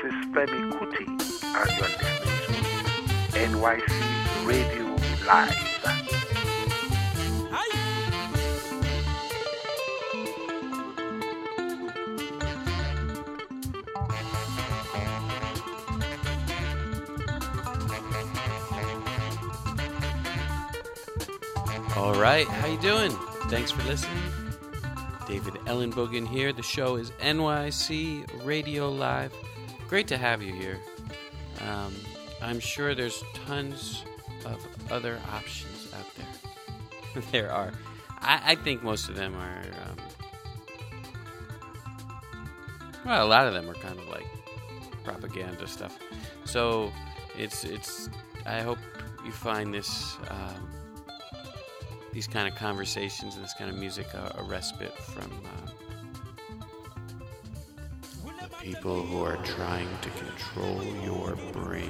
is Femi Kuti, and you're listening to NYC Radio Live. All right, how you doing? Thanks for listening. David Ellenbogen here. The show is NYC Radio Live. Great to have you here. I'm sure there's tons of other options out there. There are. I think most of them are, well, a lot of them are kind of like propaganda stuff. So it's. I hope you find this. These kind of conversations and this kind of music a respite from the people who are trying to control your brain.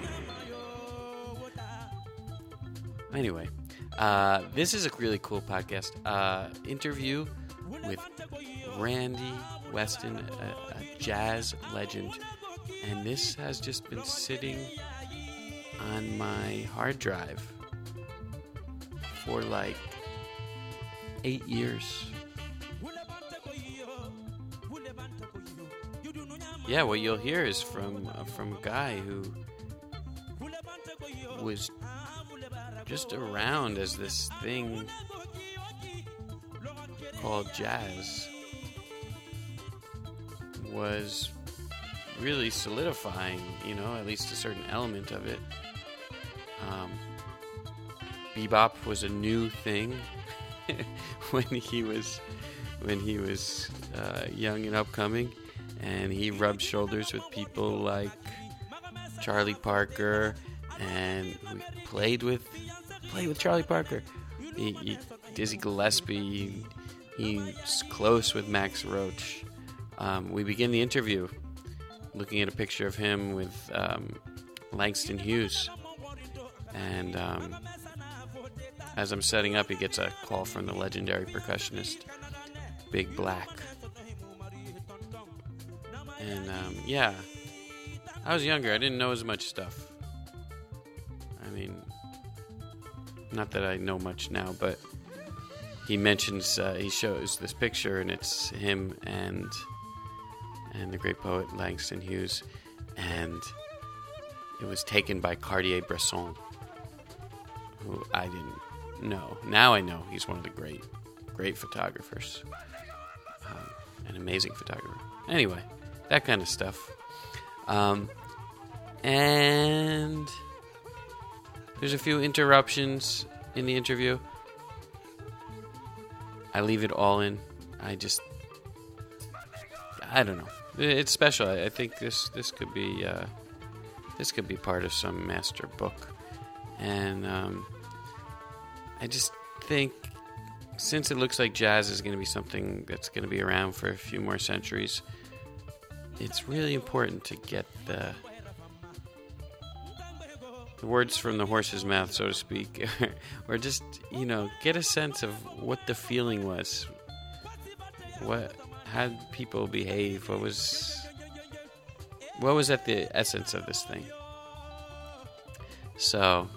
Anyway, this is a really cool podcast. Interview with Randy Weston, a jazz legend. And this has just been sitting on my hard drive for like 8 years. Yeah, what you'll hear is from a guy who was just around as this thing called jazz was really solidifying, at least a certain element of it. Bebop was a new thing when he was young and upcoming, and he rubbed shoulders with people like Charlie Parker, and we played with Charlie Parker. Dizzy Gillespie. He's close with Max Roach. We begin the interview looking at a picture of him with Langston Hughes, and as I'm setting up, he gets a call from the legendary percussionist, Big Black. And, I was younger. I didn't know as much stuff. I mean, not that I know much now, but he mentions, he shows this picture, and it's him and the great poet Langston Hughes, and it was taken by Cartier-Bresson, who I didn't know. Now I know he's one of the great photographers. An amazing photographer. Anyway, that kind of stuff. And there's a few interruptions in the interview. I leave it all in. I don't know. It's special. I think this could be part of some master book. And I just think, since it looks like jazz is going to be something that's going to be around for a few more centuries, it's really important to get the words from the horse's mouth, so to speak, or just, get a sense of what the feeling was. How did people behave? What was at the essence of this thing? So,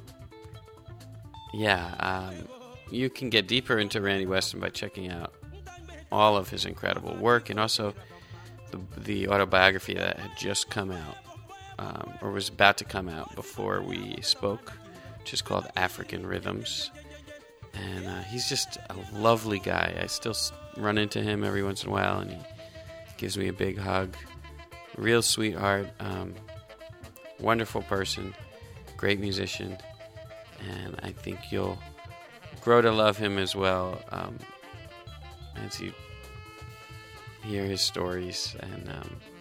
yeah, you can get deeper into Randy Weston by checking out all of his incredible work, and also the autobiography that had just come out, or was about to come out before we spoke, which is called African Rhythms. And he's just a lovely guy. I still run into him every once in a while, and he gives me a big hug. Real sweetheart, wonderful person, great musician, and I think you'll grow to love him as well as you hear his stories and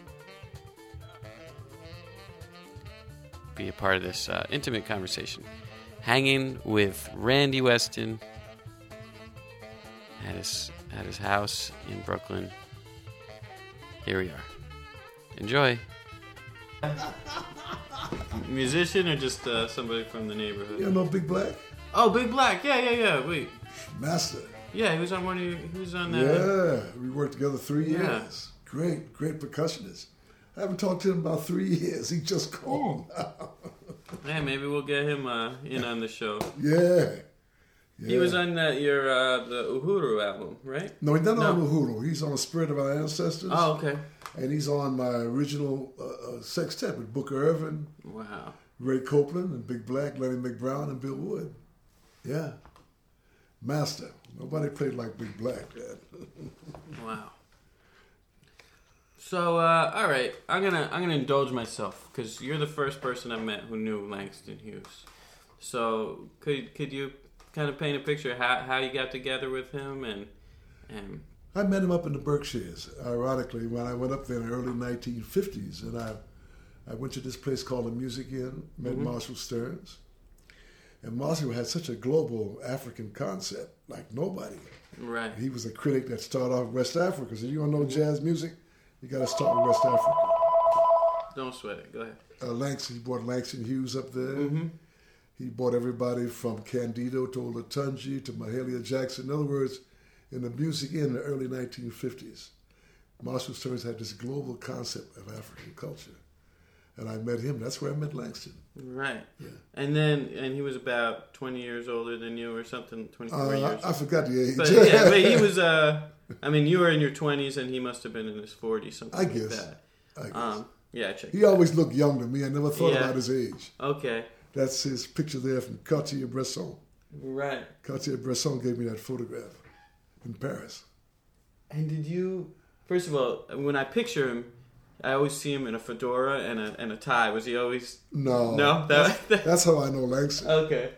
be a part of this intimate conversation. Hanging with Randy Weston at his house in Brooklyn. Here we are. Enjoy. Musician or just somebody from the neighborhood? You know Big Black? Oh, Big Black. Yeah. Wait. Master. Yeah, he was on he was on that. Yeah, we worked together 3 years. Yeah. Great percussionist. I haven't talked to him in about 3 years. He just called. Yeah, maybe we'll get him in on the show. Yeah. He was on your the Uhuru album, right? No, he's not on Uhuru. He's on Spirit of Our Ancestors. Oh, okay. And he's on my original sextet with Booker Irvin, Wow. Ray Copeland, and Big Black, Lenny McBrown, and Bill Wood. Yeah. Master. Nobody played like Big Black, man. Wow. So, all right, I'm gonna indulge myself because you're the first person I met who knew Langston Hughes. So, could you kind of paint a picture of how you got together with him and I met him up in the Berkshires, ironically, when I went up there in the early 1950s, and I went to this place called the Music Inn, met Marshall Stearns, and Marshall had such a global African concept, like nobody. Right. He was a critic that started off West Africa, so you want to know jazz music, you got to start with West Africa. Don't sweat it. Go ahead. He brought Langston Hughes up there. Mm-hmm. He brought everybody from Candido to Olatunji to Mahalia Jackson. In other words, in the Music Inn in the early 1950s, Marshall Stearns had this global concept of African culture. And I met him. That's where I met Langston. Right. Yeah. And he was about 20 years older than you or something, 24 years. I forgot the age. But, yeah, but he was, you were in your 20s and he must have been in his 40s, something I guess. like that. I guess. Yeah, check. He always looked young to me. I never thought about his age. Okay. That's his picture there from Cartier-Bresson. Right. Cartier-Bresson gave me that photograph in Paris. And did you, first of all, when I picture him, I always see him in a fedora and a tie. Was he always? No. No? That's how I know Langston. Okay.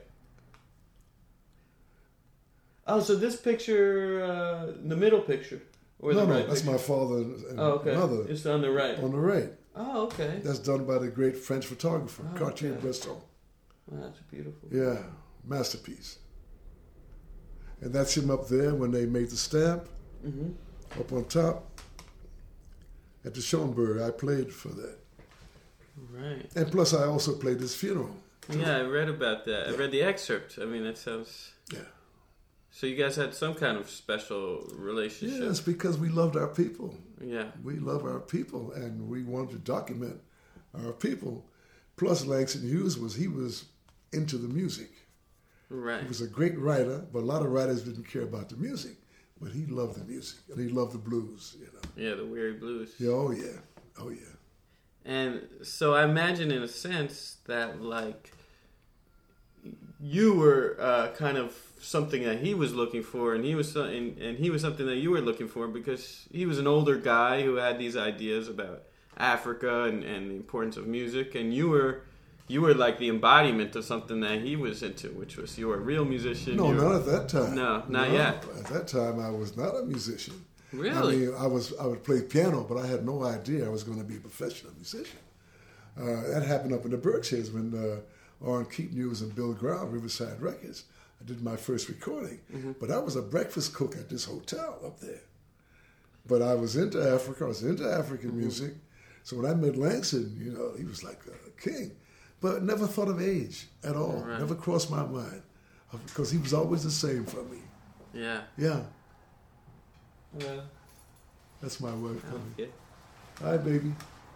Oh, so this picture, the middle picture? Or the right that's picture? my father and okay. mother. It's on the right. On the right. Oh, okay. That's done by the great French photographer, Oh, Cartier-Bresson. Well, that's beautiful. Yeah, masterpiece. And that's him up there when they made the stamp, up on top. At the Schoenberg, I played for that. Right. And plus, I also played his funeral. Yeah, I read about that. Yeah. I read the excerpt. I mean, that sounds... Yeah. So you guys had some kind of special relationship. Yes, because we loved our people. Yeah. We love our people, and we wanted to document our people. Plus, Langston Hughes was into the music. Right. He was a great writer, but a lot of writers didn't care about the music. But he loved the music, and he loved the blues, you know. Yeah, the Weary Blues. Yeah, oh yeah. And so I imagine in a sense that, like, you were kind of something that he was looking for, and he was and he was something that you were looking for, because he was an older guy who had these ideas about Africa and the importance of music, and you were like the embodiment of something that he was into, which was, you were a real musician. No, not at that time. No, not yet. At that time, I was not a musician. Really? I mean, I would play piano, but I had no idea I was going to be a professional musician. That happened up in the Berkshires when Orrin Keaton was and Bill Brown, Riverside Records. I did my first recording. But I was a breakfast cook at this hotel up there. But I was into Africa. I was into African music. So when I met Langston, you know, he was like a king. But never thought of age at all. Right. Never crossed my mind. Because he was always the same for me. Yeah. Yeah. Well, That's my wife coming. okay. Hi, baby.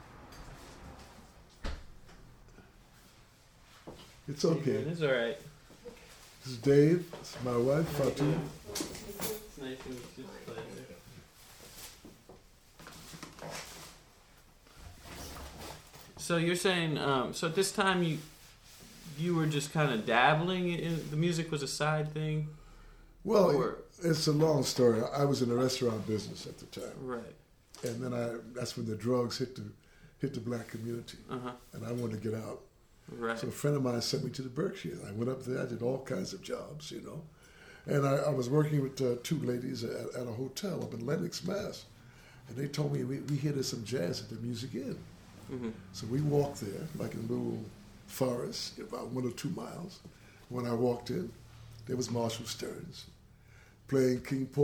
It's okay. It's all right. This is Dave. This is my wife, Fatou. It's nice to meet you. So you're saying, so at this time you were just kind of dabbling in the music, was a side thing? Well, it's a long story. I was in the restaurant business at the time, Right. and then that's when the drugs hit the black community, and I wanted to get out. Right. So a friend of mine sent me to the Berkshires. I went up there. I did all kinds of jobs, you know, and I was working with two ladies at a hotel up in Lenox, Mass, and they told me we hear there's some jazz at the Music Inn. So we walked there, like in a little forest, about 1 or 2 miles. When I walked in, there was Marshall Stearns playing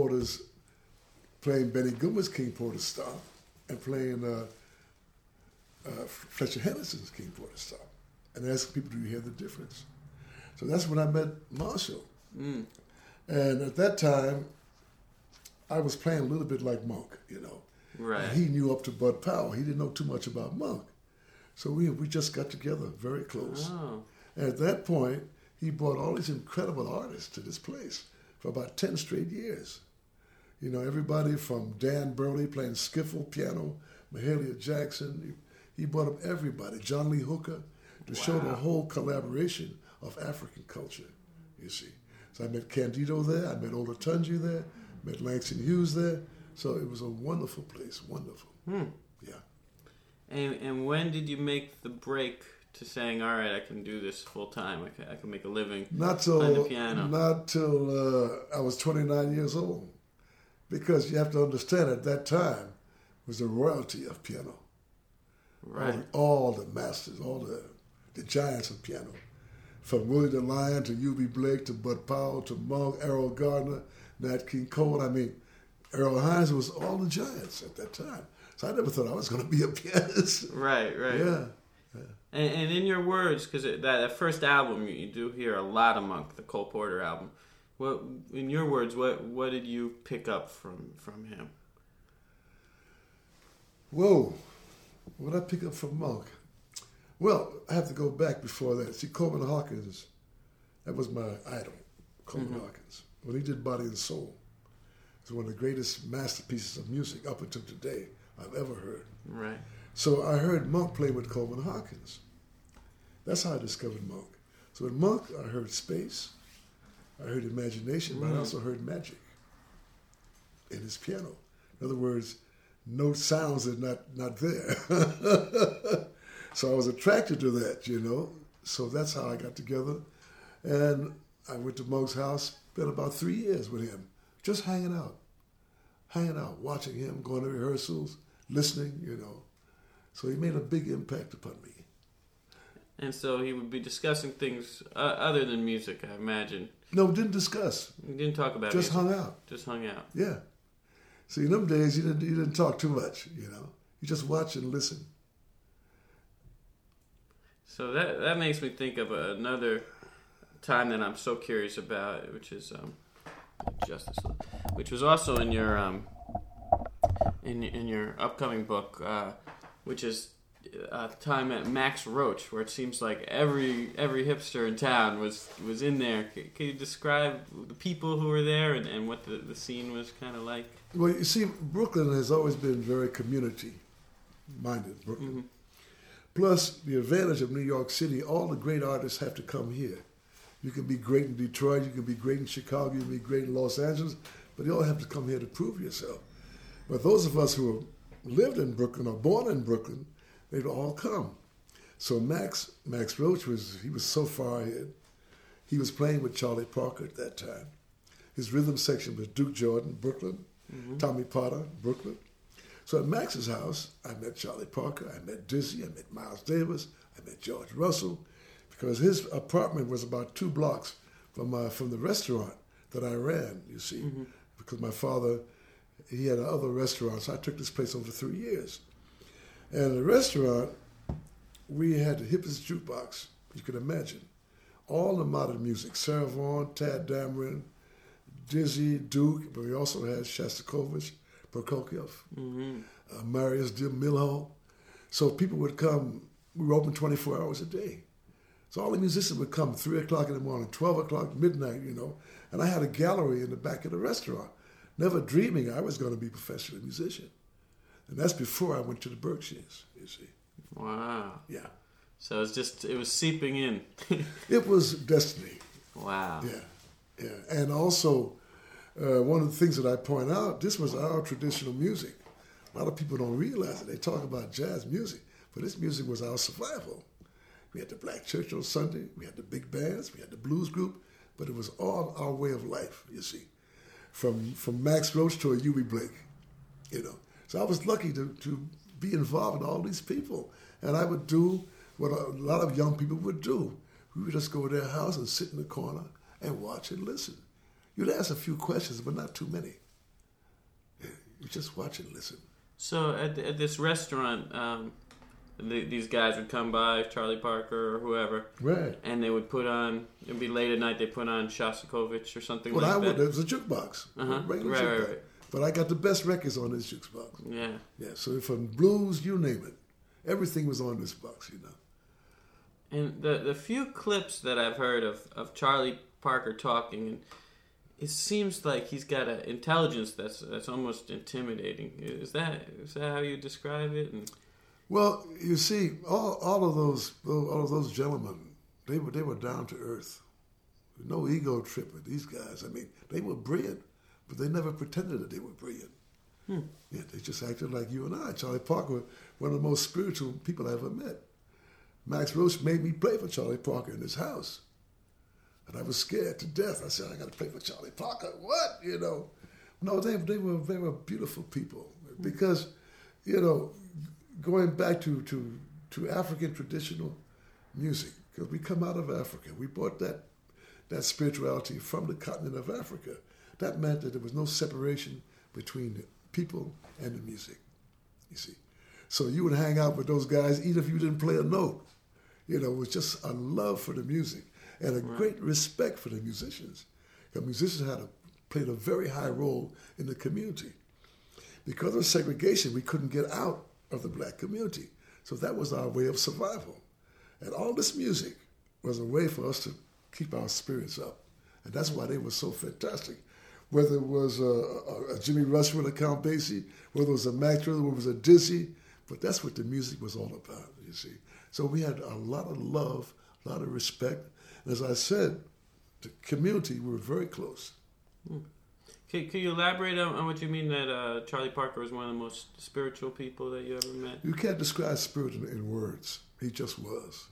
Benny Goodman's King Porter Star, and playing Fletcher Henderson's King Porter Star, and asking people, do you hear the difference? So that's when I met Marshall. And at that time, I was playing a little bit like Monk, you know. Right. And he knew up to Bud Powell. He didn't know too much about Monk. So we just got together very close. Oh. And at that point, he brought all these incredible artists to this place for about 10 straight years. You know, everybody from Dan Burley playing skiffle, piano, Mahalia Jackson. He brought up everybody, John Lee Hooker, to show the whole collaboration of African culture, you see. So I met Candido there, I met Ola Tunji there, met Langston Hughes there. So it was a wonderful place, wonderful. Yeah. And when did you make the break to saying, all right, I can do this full time, I can make a living playing the piano? Not till I was 29 years old. Because you have to understand, at that time, was the royalty of piano. Right. All the masters, all the giants of piano. From Willie the Lion to U.B. Blake to Bud Powell to Monk, Errol Gardner, Nat King Cole. I mean, Earl Hines was all the giants at that time. So I never thought I was going to be a pianist. Right. Yeah. And in your words, because that first album, you do hear a lot of Monk, the Cole Porter album. What, in your words, what did you pick up from him? Whoa. What did I pick up from Monk? Well, I have to go back before that. See, Coleman Hawkins, that was my idol, Coleman Hawkins. When he did Body and Soul, it's one of the greatest masterpieces of music up until today I've ever heard. Right. So I heard Monk play with Coleman Hawkins. That's how I discovered Monk. So with Monk, I heard space, I heard imagination, but I also heard magic in his piano. In other words, no sounds are not there. So I was attracted to that, you know. So that's how I got together. And I went to Monk's house, spent about 3 years with him, just hanging out, watching him, going to rehearsals, listening, you know. So he made a big impact upon me. And so he would be discussing things other than music, I imagine. No, didn't discuss. He didn't talk about just music. hung out. Just hung out. Yeah. See, in them days, you didn't talk too much, you know. You just watch and listen. So that makes me think of another time that I'm so curious about, which is Justice, which was also in your in your upcoming book, which is a time at Max Roach, where it seems like every hipster in town was in there. Can you describe the people who were there and what the scene was kind of like? Well, you see, Brooklyn has always been very community-minded, Brooklyn. Mm-hmm. Plus, the advantage of New York City, all the great artists have to come here. You can be great in Detroit, you can be great in Chicago, you can be great in Los Angeles, but you all have to come here to prove yourself. But those of us who lived in Brooklyn or born in Brooklyn, they'd all come. So Max Roach was so far ahead. He was playing with Charlie Parker at that time. His rhythm section was Duke Jordan, Brooklyn, Tommy Potter, Brooklyn. So at Max's house, I met Charlie Parker, I met Dizzy, I met Miles Davis, I met George Russell, because his apartment was about 2 blocks from the restaurant that I ran, you see, because my father, he had other restaurants. So I took this place over 3 years. And the restaurant, we had the hippest jukebox you could imagine. All the modern music, Sarah Vaughan, Tad Dameron, Dizzy, Duke, but we also had Shostakovich, Prokofiev, Marius de Milhaud. So people would come, we were open 24 hours a day. So all the musicians would come 3 o'clock in the morning, 12 o'clock, midnight, you know. And I had a gallery in the back of the restaurant, never dreaming I was going to be a professional musician. And that's before I went to the Berkshires, you see. Wow. Yeah. So it was seeping in. It was destiny. Wow. Yeah. And also, one of the things that I point out, this was our traditional music. A lot of people don't realize it. They talk about jazz music, but this music was our survival. We had the Black Church on Sunday, we had the big bands, we had the blues group, but it was all our way of life, you see. From Max Roach to a U.B. Blake, you know. So I was lucky to be involved with all these people. And I would do what a lot of young people would do. We would just go to their house and sit in the corner and watch and listen. You'd ask a few questions, but not too many. You just watch and listen. So at this restaurant, these guys would come by, Charlie Parker or whoever, right? And they would put on. It'd be late at night. They put on Shostakovich or something like that. There was a jukebox, regular jukebox. Right. But I got the best records on this jukebox. Yeah. Yeah, so from blues, you name it. Everything was on this box, you know. And the few clips that I've heard of Charlie Parker talking, and it seems like he's got an intelligence that's almost intimidating. Is that how you describe it? And well, you see, all of those gentlemen, they were down to earth. No ego trip with these guys. I mean, they were brilliant, but they never pretended that they were brilliant. Yeah, they just acted like you and I. Charlie Parker, one of the most spiritual people I ever met. Max Roach made me play for Charlie Parker in his house. And I was scared to death. I said, I got to play for Charlie Parker. What? You know? No, they were beautiful people. Because, you know, going back to African traditional music, because we come out of Africa. We brought that spirituality from the continent of Africa. That meant that there was no separation between the people and the music, you see. So you would hang out with those guys even if you didn't play a note. You know, it was just a love for the music and a great respect for the musicians. Because musicians played a very high role in the community. Because of segregation, we couldn't get out of the black community. So that was our way of survival. And all this music was a way for us to keep our spirits up. And that's why they were so fantastic. Whether it was a Jimmy Rushmore, a Count Basie, whether it was a Mac Dre, whether it was a Dizzy, but that's what the music was all about, you see. So we had a lot of love, a lot of respect. And as I said, the community, we were very close. Can you elaborate on what you mean that Charlie Parker was one of the most spiritual people that you ever met? You can't describe spirit in words. He just was.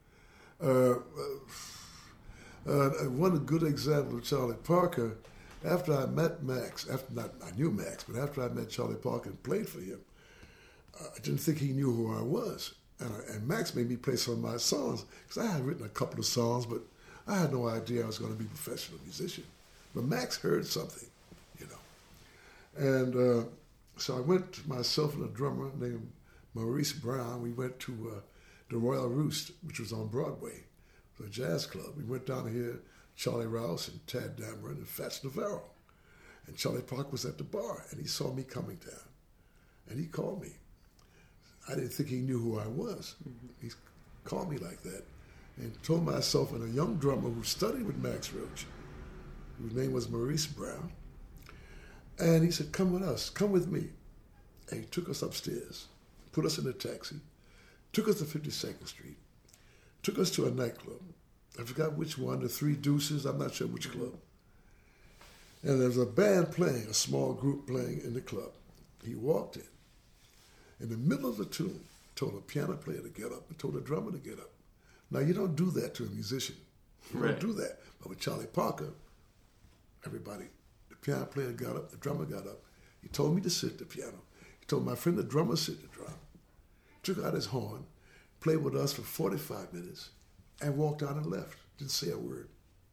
One good example of Charlie Parker, after I met Max, I knew Max, but after I met Charlie Parker and played for him, I didn't think he knew who I was. And Max made me play some of my songs, because I had written a couple of songs, but I had no idea I was going to be a professional musician. But Max heard something, you know. And so I went, myself and a drummer named Maurice Brown, we went to the Royal Roost, which was on Broadway, the jazz club. We went down here, Charlie Rouse and Tad Dameron and Fats Navarro. And Charlie Parker was at the bar, and he saw me coming down. And he called me. I didn't think he knew who I was. He called me like that and told myself and a young drummer who studied with Max Roach, whose name was Maurice Brown, and he said, come with us, come with me. And he took us upstairs, put us in a taxi, took us to 52nd Street, took us to a nightclub. I forgot which one, the Three Deuces, I'm not sure which club. And there was a band playing, a small group playing in the club. He walked in the middle of the tune, told a piano player to get up and told a drummer to get up. Now, you don't do that to a musician. You don't do that. But with Charlie Parker, everybody, the piano player got up, the drummer got up. He told me to sit at the piano. He told my friend the drummer sit the drum. Took out his horn, played with us for 45 minutes, and walked out and left. Didn't say a word.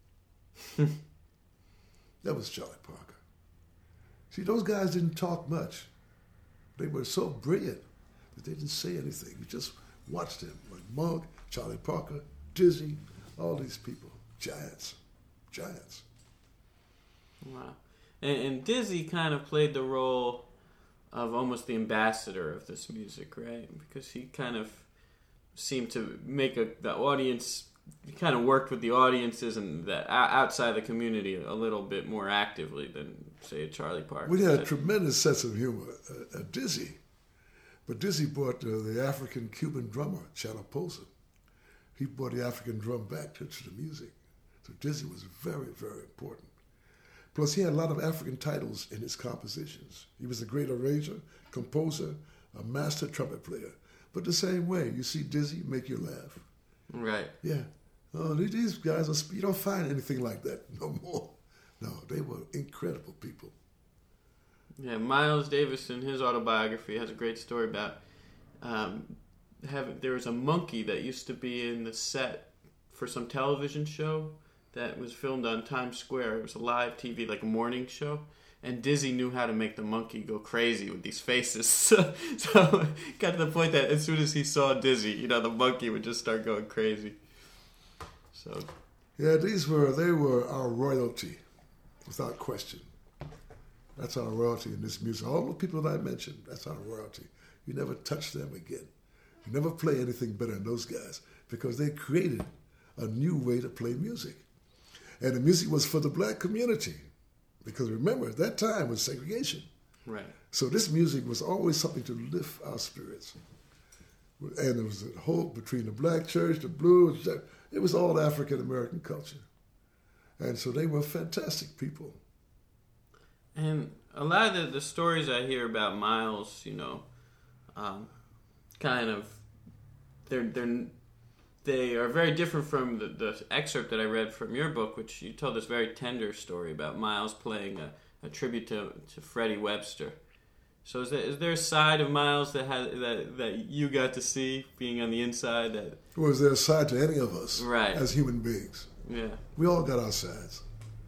That was Charlie Parker. See, those guys didn't talk much. They were so brilliant that they didn't say anything. You just watched them, like Monk, Charlie Parker, Dizzy, all these people, giants. Wow. And Dizzy kind of played the role of almost the ambassador of this music, right? Because he kind of seemed to make the audience, he kind of worked with the audiences and that outside the community a little bit more actively than, say, Charlie Parker. We had a tremendous sense of humor, Dizzy. But Dizzy brought the African-Cuban drummer, Chano Posa. He brought the African drum back to the music. So Dizzy was very, very important. Plus, he had a lot of African titles in his compositions. He was a great arranger, composer, a master trumpet player. But the same way, you see Dizzy, make you laugh. Right. Yeah. Oh, these guys, you don't find anything like that no more. No, they were incredible people. Yeah, Miles Davis in his autobiography has a great story about there was a monkey that used to be in the set for some television show that was filmed on Times Square. It was a live TV, like a morning show. And Dizzy knew how to make the monkey go crazy with these faces. So it got to the point that as soon as he saw Dizzy, the monkey would just start going crazy. So yeah, they were our royalty, without question. That's our royalty in this music. All the people that I mentioned, that's our royalty. You never touch them again. You never play anything better than those guys because they created a new way to play music. And the music was for the black community because remember, at that time was segregation. Right. So this music was always something to lift our spirits. And there was a hope between the black church, the blues. It was all African-American culture. And so they were fantastic people. And a lot of the stories I hear about Miles, kind of, they are very different from the excerpt that I read from your book, which you told this very tender story about Miles playing a tribute to Freddie Webster. So is there a side of Miles that you got to see being on the inside? Or is there a side to any of us right. as human beings? Yeah. We all got our sides.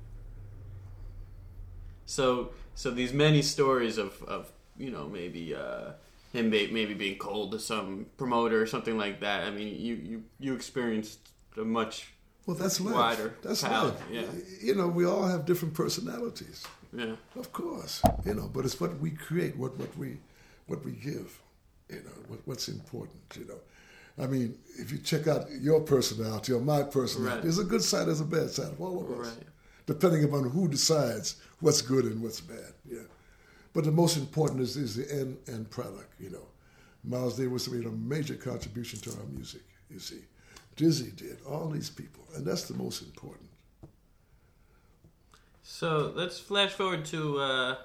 So these many stories of maybe him maybe being cold to some promoter or something like that. I mean, you experienced a much that's life. Wider that's palette. life. Yeah. We all have different personalities. Yeah. Of course, but it's what we create, what we give, what's important, I mean, if you check out your personality or my personality, right. There's a good side, there's a bad side of all of us, right. Depending upon who decides what's good and what's bad. Yeah, but the most important is the end product. Miles Davis made a major contribution to our music. You see, Dizzy did, all these people, and that's the most important. So let's flash forward to,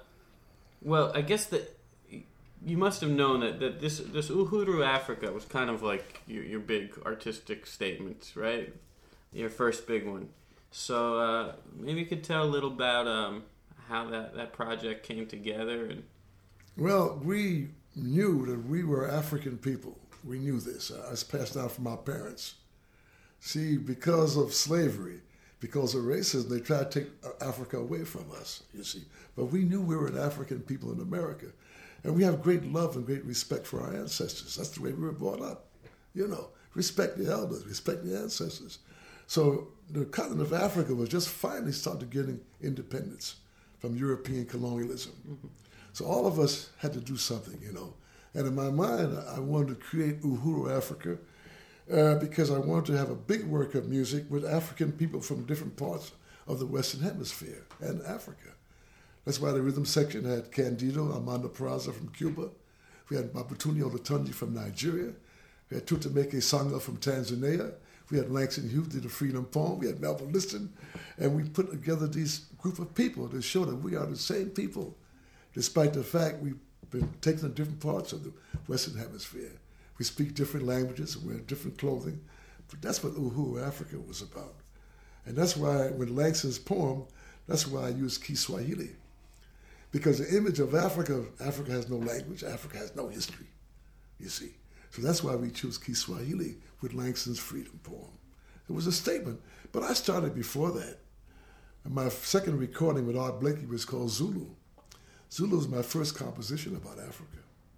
I guess that you must have known that this Uhuru Africa was kind of like your big artistic statement, right? Your first big one. So maybe you could tell a little about how that project came together. And well, we knew that we were African people. We knew this. It's passed down from our parents. See, because of slavery, because of racism, they tried to take Africa away from us, you see. But we knew we were an African people in America. And we have great love and great respect for our ancestors. That's the way we were brought up. Respect the elders, respect the ancestors. So the continent of Africa was just finally starting getting independence from European colonialism. Mm-hmm. So all of us had to do something, And in my mind, I wanted to create Uhuru Africa because I wanted to have a big work of music with African people from different parts of the Western Hemisphere and Africa. That's why the rhythm section had Candido Armando Peraza from Cuba. We had Maputuni Olatunji from Nigeria. We had Tutameke Sanga from Tanzania. We had Langston Hughes did the Freedom Poem. We had Melvin Liston. And we put together these group of people to show that we are the same people, despite the fact we've been taken to different parts of the Western Hemisphere. We speak different languages, wear different clothing. But that's what Uhuru Africa was about. And that's why, with Langston's poem, that's why I used Kiswahili. Because the image of Africa has no language, Africa has no history, you see. So that's why we chose Kiswahili with Langston's Freedom Poem. It was a statement, but I started before that. And my second recording with Art Blakey was called Zulu. Zulu was my first composition about Africa.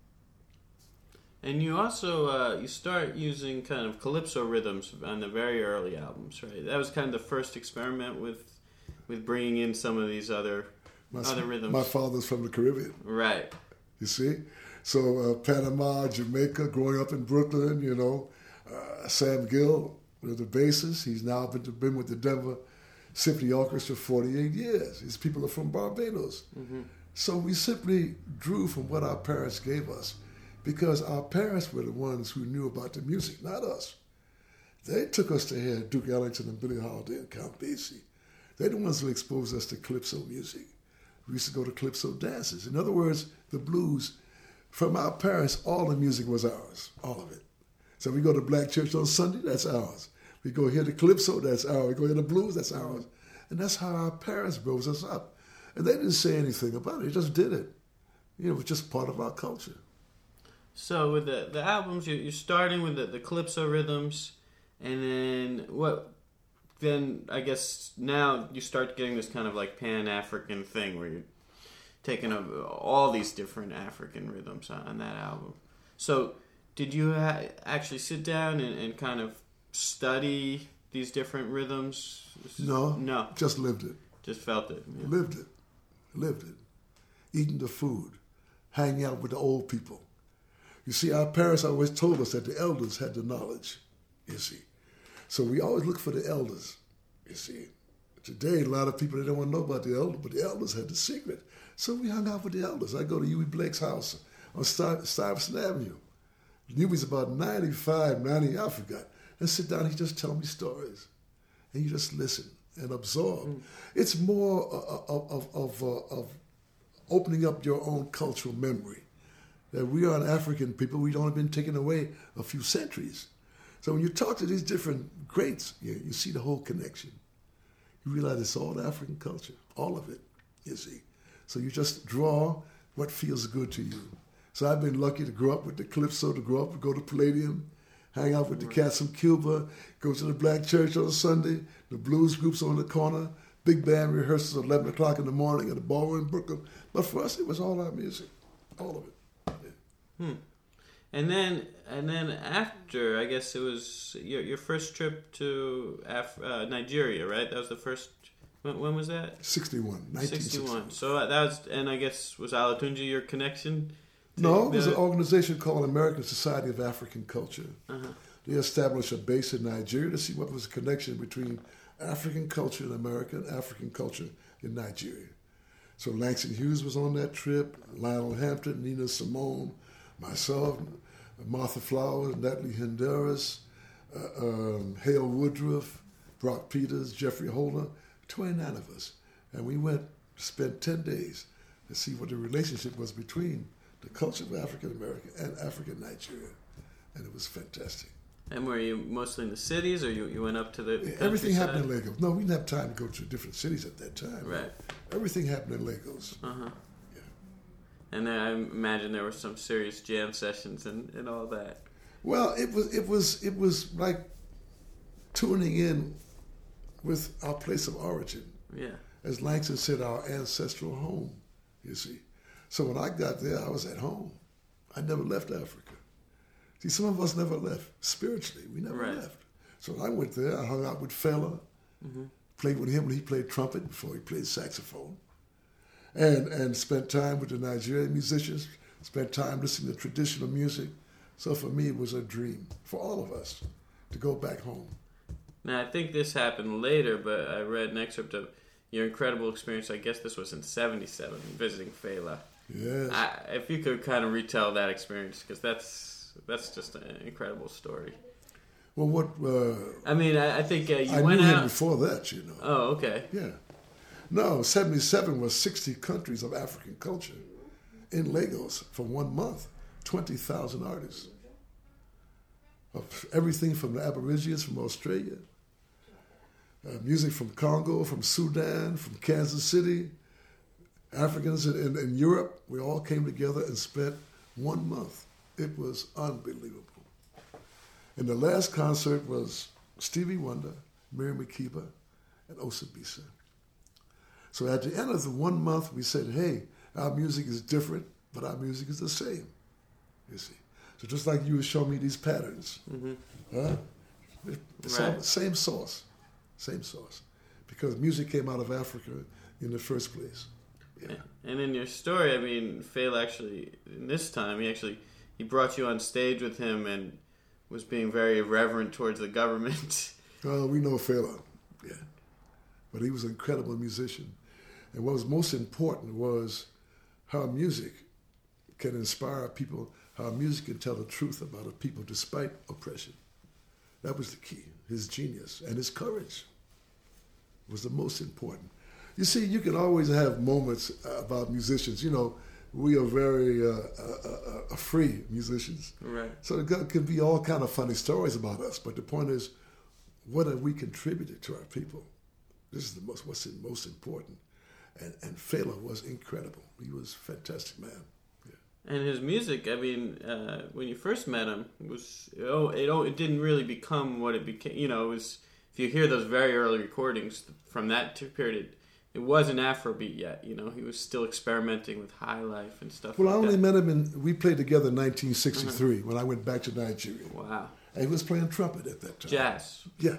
And you also, you start using kind of calypso rhythms on the very early albums, right? That was kind of the first experiment with bringing in some of these other rhythms. My father's from the Caribbean. Right. You see? So Panama, Jamaica, growing up in Brooklyn, Sam Gill, the bassist, he's now been with the Denver Symphony Orchestra 48 years. His people are from Barbados. Mm-hmm. So we simply drew from what our parents gave us because our parents were the ones who knew about the music, not us. They took us to hear Duke Ellington and Billie Holiday and Count Basie. They're the ones who exposed us to calypso music. We used to go to calypso dances. In other words, the blues, from our parents, all the music was ours, all of it. So we go to Black Church on Sunday, that's ours. We go hear the calypso, that's ours. We go hear the blues, that's ours. And that's how our parents rose us up. And they didn't say anything about it, they just did it. It was just part of our culture. So with the albums, you're starting with the calypso rhythms, and then I guess now you start getting this kind of like Pan-African thing where you're taking all these different African rhythms on that album. So did you actually sit down and kind of study these different rhythms? No. Just lived it. Just felt it. Yeah. Lived it. eating the food, hanging out with the old people. You see, our parents always told us that the elders had the knowledge, you see. So we always look for the elders, you see. Today, a lot of people, they don't want to know about the elders, but the elders had the secret. So we hung out with the elders. I go to Huey Blake's house on Stuyvesant Avenue. Huey's about 95, 90, I forgot. And sit down, he just tell me stories. And you just listen and absorb. It's more of opening up your own cultural memory. That we are an African people, we've only been taken away a few centuries. So when you talk to these different greats, you see the whole connection. You realize it's all African culture, all of it, you see. So you just draw what feels good to you. So I've been lucky to grow up with the Calypso, to grow up, to go to Palladium, hang out with the cats from Cuba, go to the black church on a Sunday, the blues groups on the corner, big band rehearsals at 11 o'clock in the morning at the ballroom in Brooklyn. But for us, it was all our music, all of it. Yeah. And then after, I guess it was your first trip to Nigeria, right? That was the first. When was that? 1961. So that was, and I guess was Alatunji your connection? No, it was an organization called American Society of African Culture. Uh-huh. They established a base in Nigeria to see what was the connection between African culture in America and African culture in Nigeria. So Langston Hughes was on that trip, Lionel Hampton, Nina Simone, myself, Martha Flowers, Natalie Henderas, Hale Woodruff, Brock Peters, Jeffrey Holder, 29 of us. And we went to spend 10 days to see what the relationship was between the culture of African America and African Nigeria. And it was fantastic. And were you mostly in the cities, or you went up to the Everything happened in Lagos. No, we didn't have time to go to different cities at that time. Right. Everything happened in Lagos. Uh-huh. Yeah. And then I imagine there were some serious jam sessions and all that. Well, it was like tuning in with our place of origin. Yeah. As Langston said, our ancestral home, you see. So when I got there, I was at home. I never left Africa. See, some of us never left. Spiritually, we never left. So I went there, I hung out with Fela, played with him when he played trumpet before he played saxophone, and spent time with the Nigerian musicians, spent time listening to traditional music. So for me, it was a dream, for all of us, to go back home. Now, I think this happened later, but I read an excerpt of your incredible experience. I guess this was in 1977, visiting Fela. Yes. If you could kind of retell that experience, because that's just an incredible story. Well, what... I mean, I think you I went knew out... him before that, you know. Oh, okay. Yeah. No, 1977 was 60 countries of African culture in Lagos for 1 month. 20,000 artists. Of everything from the Aborigines from Australia, music from Congo, from Sudan, from Kansas City, Africans in Europe. We all came together and spent 1 month. It was unbelievable. And the last concert was Stevie Wonder, Miriam Makeba, and Osabisa. So at the end of the 1 month, we said, hey, our music is different, but our music is the same, you see. So just like you would show me these patterns, same source, because music came out of Africa in the first place. Yeah. And in your story, I mean, Fela actually, in this time, he brought you on stage with him and was being very irreverent towards the government. Well, we know Fela, yeah. But he was an incredible musician. And what was most important was how music can inspire people, how music can tell the truth about a people despite oppression. That was the key. His genius and his courage was the most important. You see, you can always have moments about musicians. You know, we are very free musicians. Right. So there can be all kind of funny stories about us. But the point is, what have we contributed to our people? This is what's most important. And Fela was incredible. He was a fantastic man. Yeah. And his music, I mean, when you first met him, it didn't really become what it became. You know, it was, if you hear those very early recordings from that period, it wasn't Afrobeat yet. You know, he was still experimenting with high life and stuff. Well, like I only that. met him we played together in 1963 when I went back to Nigeria. Wow. And he was playing trumpet at that time. Jazz. Yeah.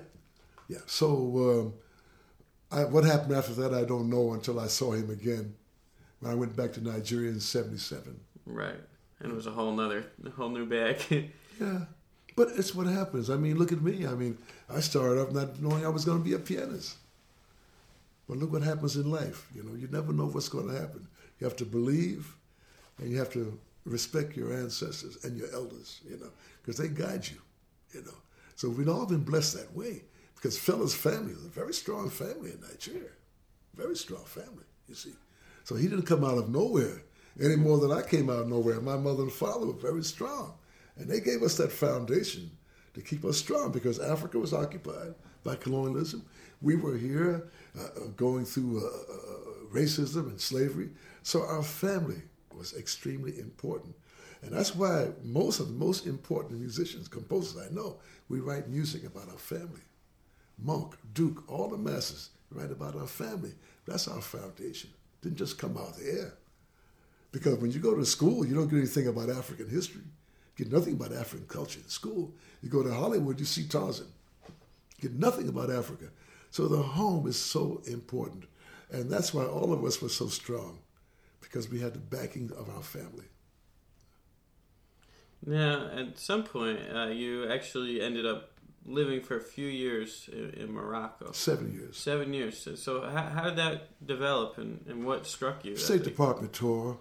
So what happened after that, I don't know until I saw him again when I went back to Nigeria in '77. Right. And it was a whole new bag. Yeah. But it's what happens. I mean, look at me. I mean, I started off not knowing I was going to be a pianist. But look what happens in life. You know, you never know what's going to happen. You have to believe, and you have to respect your ancestors and your elders, you know, because they guide you, you know. So we've all been blessed that way, because Fella's family was a very strong family in Nigeria. Very strong family, you see. So he didn't come out of nowhere any more than I came out of nowhere. My mother and father were very strong. And they gave us that foundation to keep us strong, because Africa was occupied by colonialism. We were here going through racism and slavery. So our family was extremely important. And that's why most of the most important musicians, composers I know, we write music about our family. Monk, Duke, all the masters write about our family. That's our foundation. It didn't just come out of the air. Because when you go to school, you don't get anything about African history. You get nothing about African culture in school. You go to Hollywood, you see Tarzan. You get nothing about Africa. So the home is so important. And that's why all of us were so strong, because we had the backing of our family. Now, at some point, you actually ended up living for a few years in Morocco. 7 years. 7 years. So how did that develop, and what struck you? State Department tour.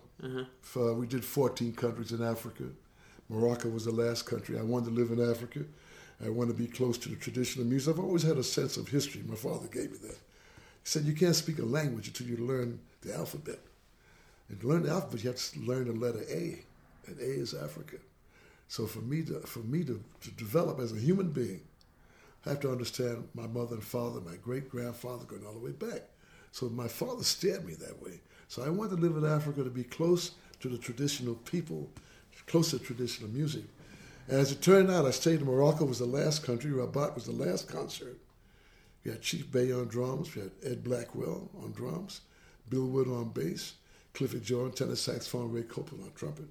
We did 14 countries in Africa. Morocco was the last country. I wanted to live in Africa. I wanted to be close to the traditional music. I've always had a sense of history. My father gave me that. He said, you can't speak a language until you learn the alphabet. And to learn the alphabet, you have to learn the letter A. And A is Africa. So for me to develop as a human being, I have to understand my mother and father, my great-grandfather, going all the way back. So my father steered me that way. So I wanted to live in Africa, to be close to the traditional people, close to traditional music. And as it turned out, I stayed in Morocco. Was the last country. Rabat was the last concert. We had Chief Bey on drums. We had Ed Blackwell on drums, Bill Wood on bass, Clifford Jordan, tenor saxophone, Ray Copeland on trumpet.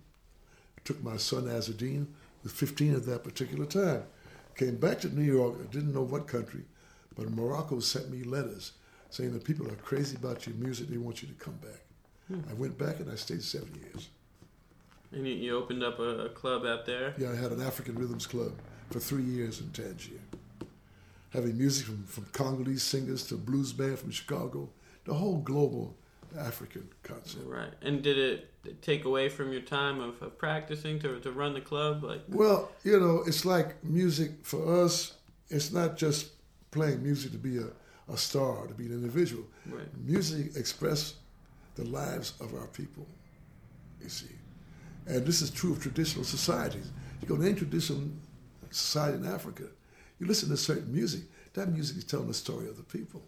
I took my son Azadine, who was 15 at that particular time. Came back to New York. I didn't know what country, but Morocco sent me letters saying that people are crazy about your music. They want you to come back. I went back and I stayed 7 years. And you opened up a club out there? Yeah, I had an African Rhythms Club for 3 years in Tangier. Having music from Congolese singers to a blues band from Chicago, the whole global African concept. Right. And did it take away from your time of practicing to run the club? Well, you know, it's like music for us, it's not just playing music to be a star, to be an individual. Right. Music expresses the lives of our people, you see. And this is true of traditional societies. You go to any traditional society in Africa, you listen to certain music, that music is telling the story of the people.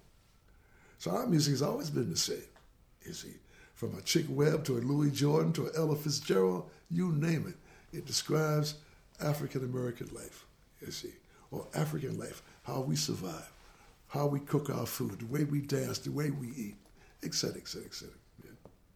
So our music has always been the same, you see. From a Chick Webb to a Louis Jordan to a Ella Fitzgerald, you name it. It describes African-American life, you see, or African life, how we survive, how we cook our food, the way we dance, the way we eat, et cetera, et cetera, et cetera. Yeah.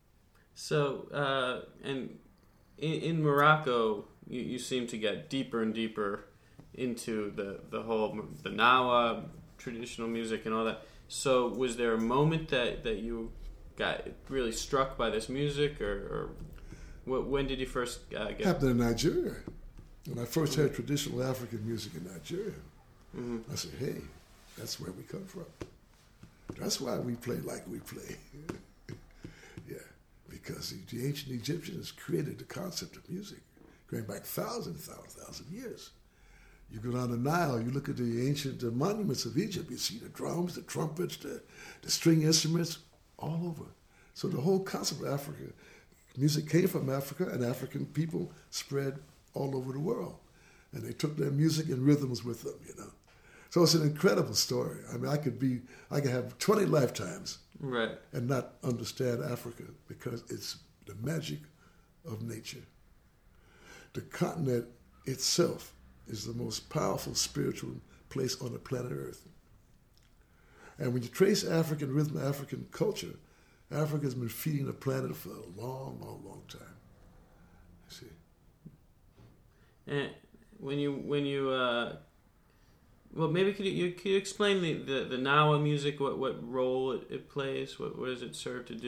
So, and in Morocco, you seem to get deeper and deeper into the whole the Nawa traditional music and all that. So was there a moment that you got really struck by this music, or when did you first get? It happened in Nigeria. When I first heard traditional African music in Nigeria, I said, hey, that's where we come from. That's why we play like we play. Yeah, because the ancient Egyptians created the concept of music going back thousand years. You go down the Nile, you look at the ancient monuments of Egypt, you see the drums, the trumpets, the string instruments, all over. So the whole concept of Africa, music came from Africa, and African people spread all over the world. And they took their music and rhythms with them, you know. So it's an incredible story. I mean, I could have 20 lifetimes right, and not understand Africa, because it's the magic of nature. The continent itself is the most powerful spiritual place on the planet Earth. And when you trace African rhythm, African culture, Africa has been feeding the planet for a long, long, long time. You see. And when you well, maybe could you explain the Nawa music? What role it plays? What does it serve to do?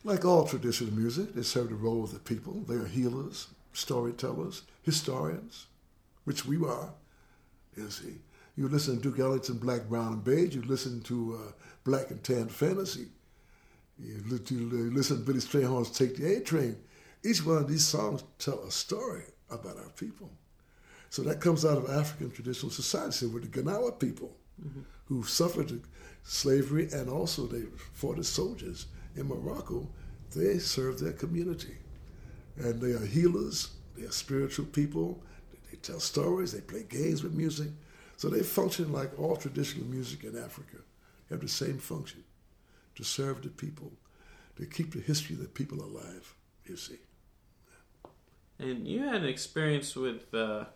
Like all traditional music, they serve the role of the people. They are healers, storytellers, historians, which we are. You see, you listen to Duke Ellington, Black, Brown, and Beige. You listen to Black and Tan Fantasy. You listen to Billy Strayhorn's Take the A Train. Each one of these songs tell a story about our people. So that comes out of African traditional society. So we're the Ganawa people who suffered slavery, and also they fought as soldiers in Morocco. They serve their community. And they are healers. They are spiritual people. They tell stories. They play games with music. So they function like all traditional music in Africa. They have the same function, to serve the people, to keep the history of the people alive, you see. And you had an experience with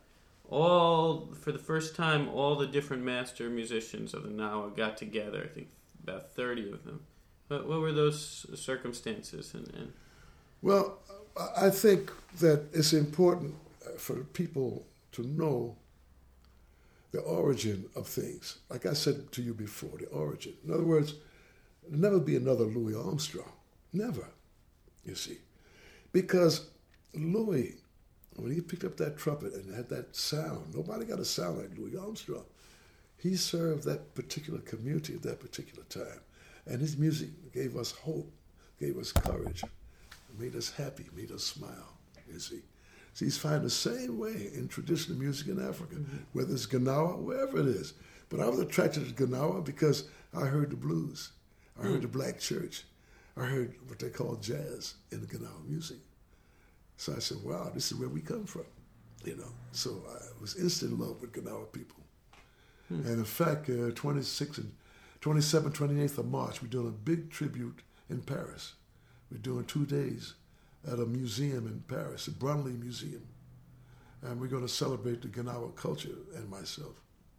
for the first time, all the different master musicians of the Gnawa got together. I think about 30 of them. What were those circumstances? And Well, I think that it's important for people to know the origin of things. Like I said to you before, the origin. In other words, there'll never be another Louis Armstrong. Never, you see. Because Louis, when he picked up that trumpet and had that sound, nobody got a sound like Louis Armstrong. He served that particular community at that particular time. And his music gave us hope, gave us courage, made us happy, made us smile, you see. So he's finding the same way in traditional music in Africa, whether it's Gnawa, wherever it is. But I was attracted to Gnawa because I heard the blues. I heard the black church. I heard what they call jazz in the Gnawa music. So I said, wow, this is where we come from, you know. So I was instant in love with Gnawa people. And in fact, 27th, 28th of March, we're doing a big tribute in Paris. We're doing 2 days at a museum in Paris, the Brunley Museum. And we're going to celebrate the Gnawa culture and myself.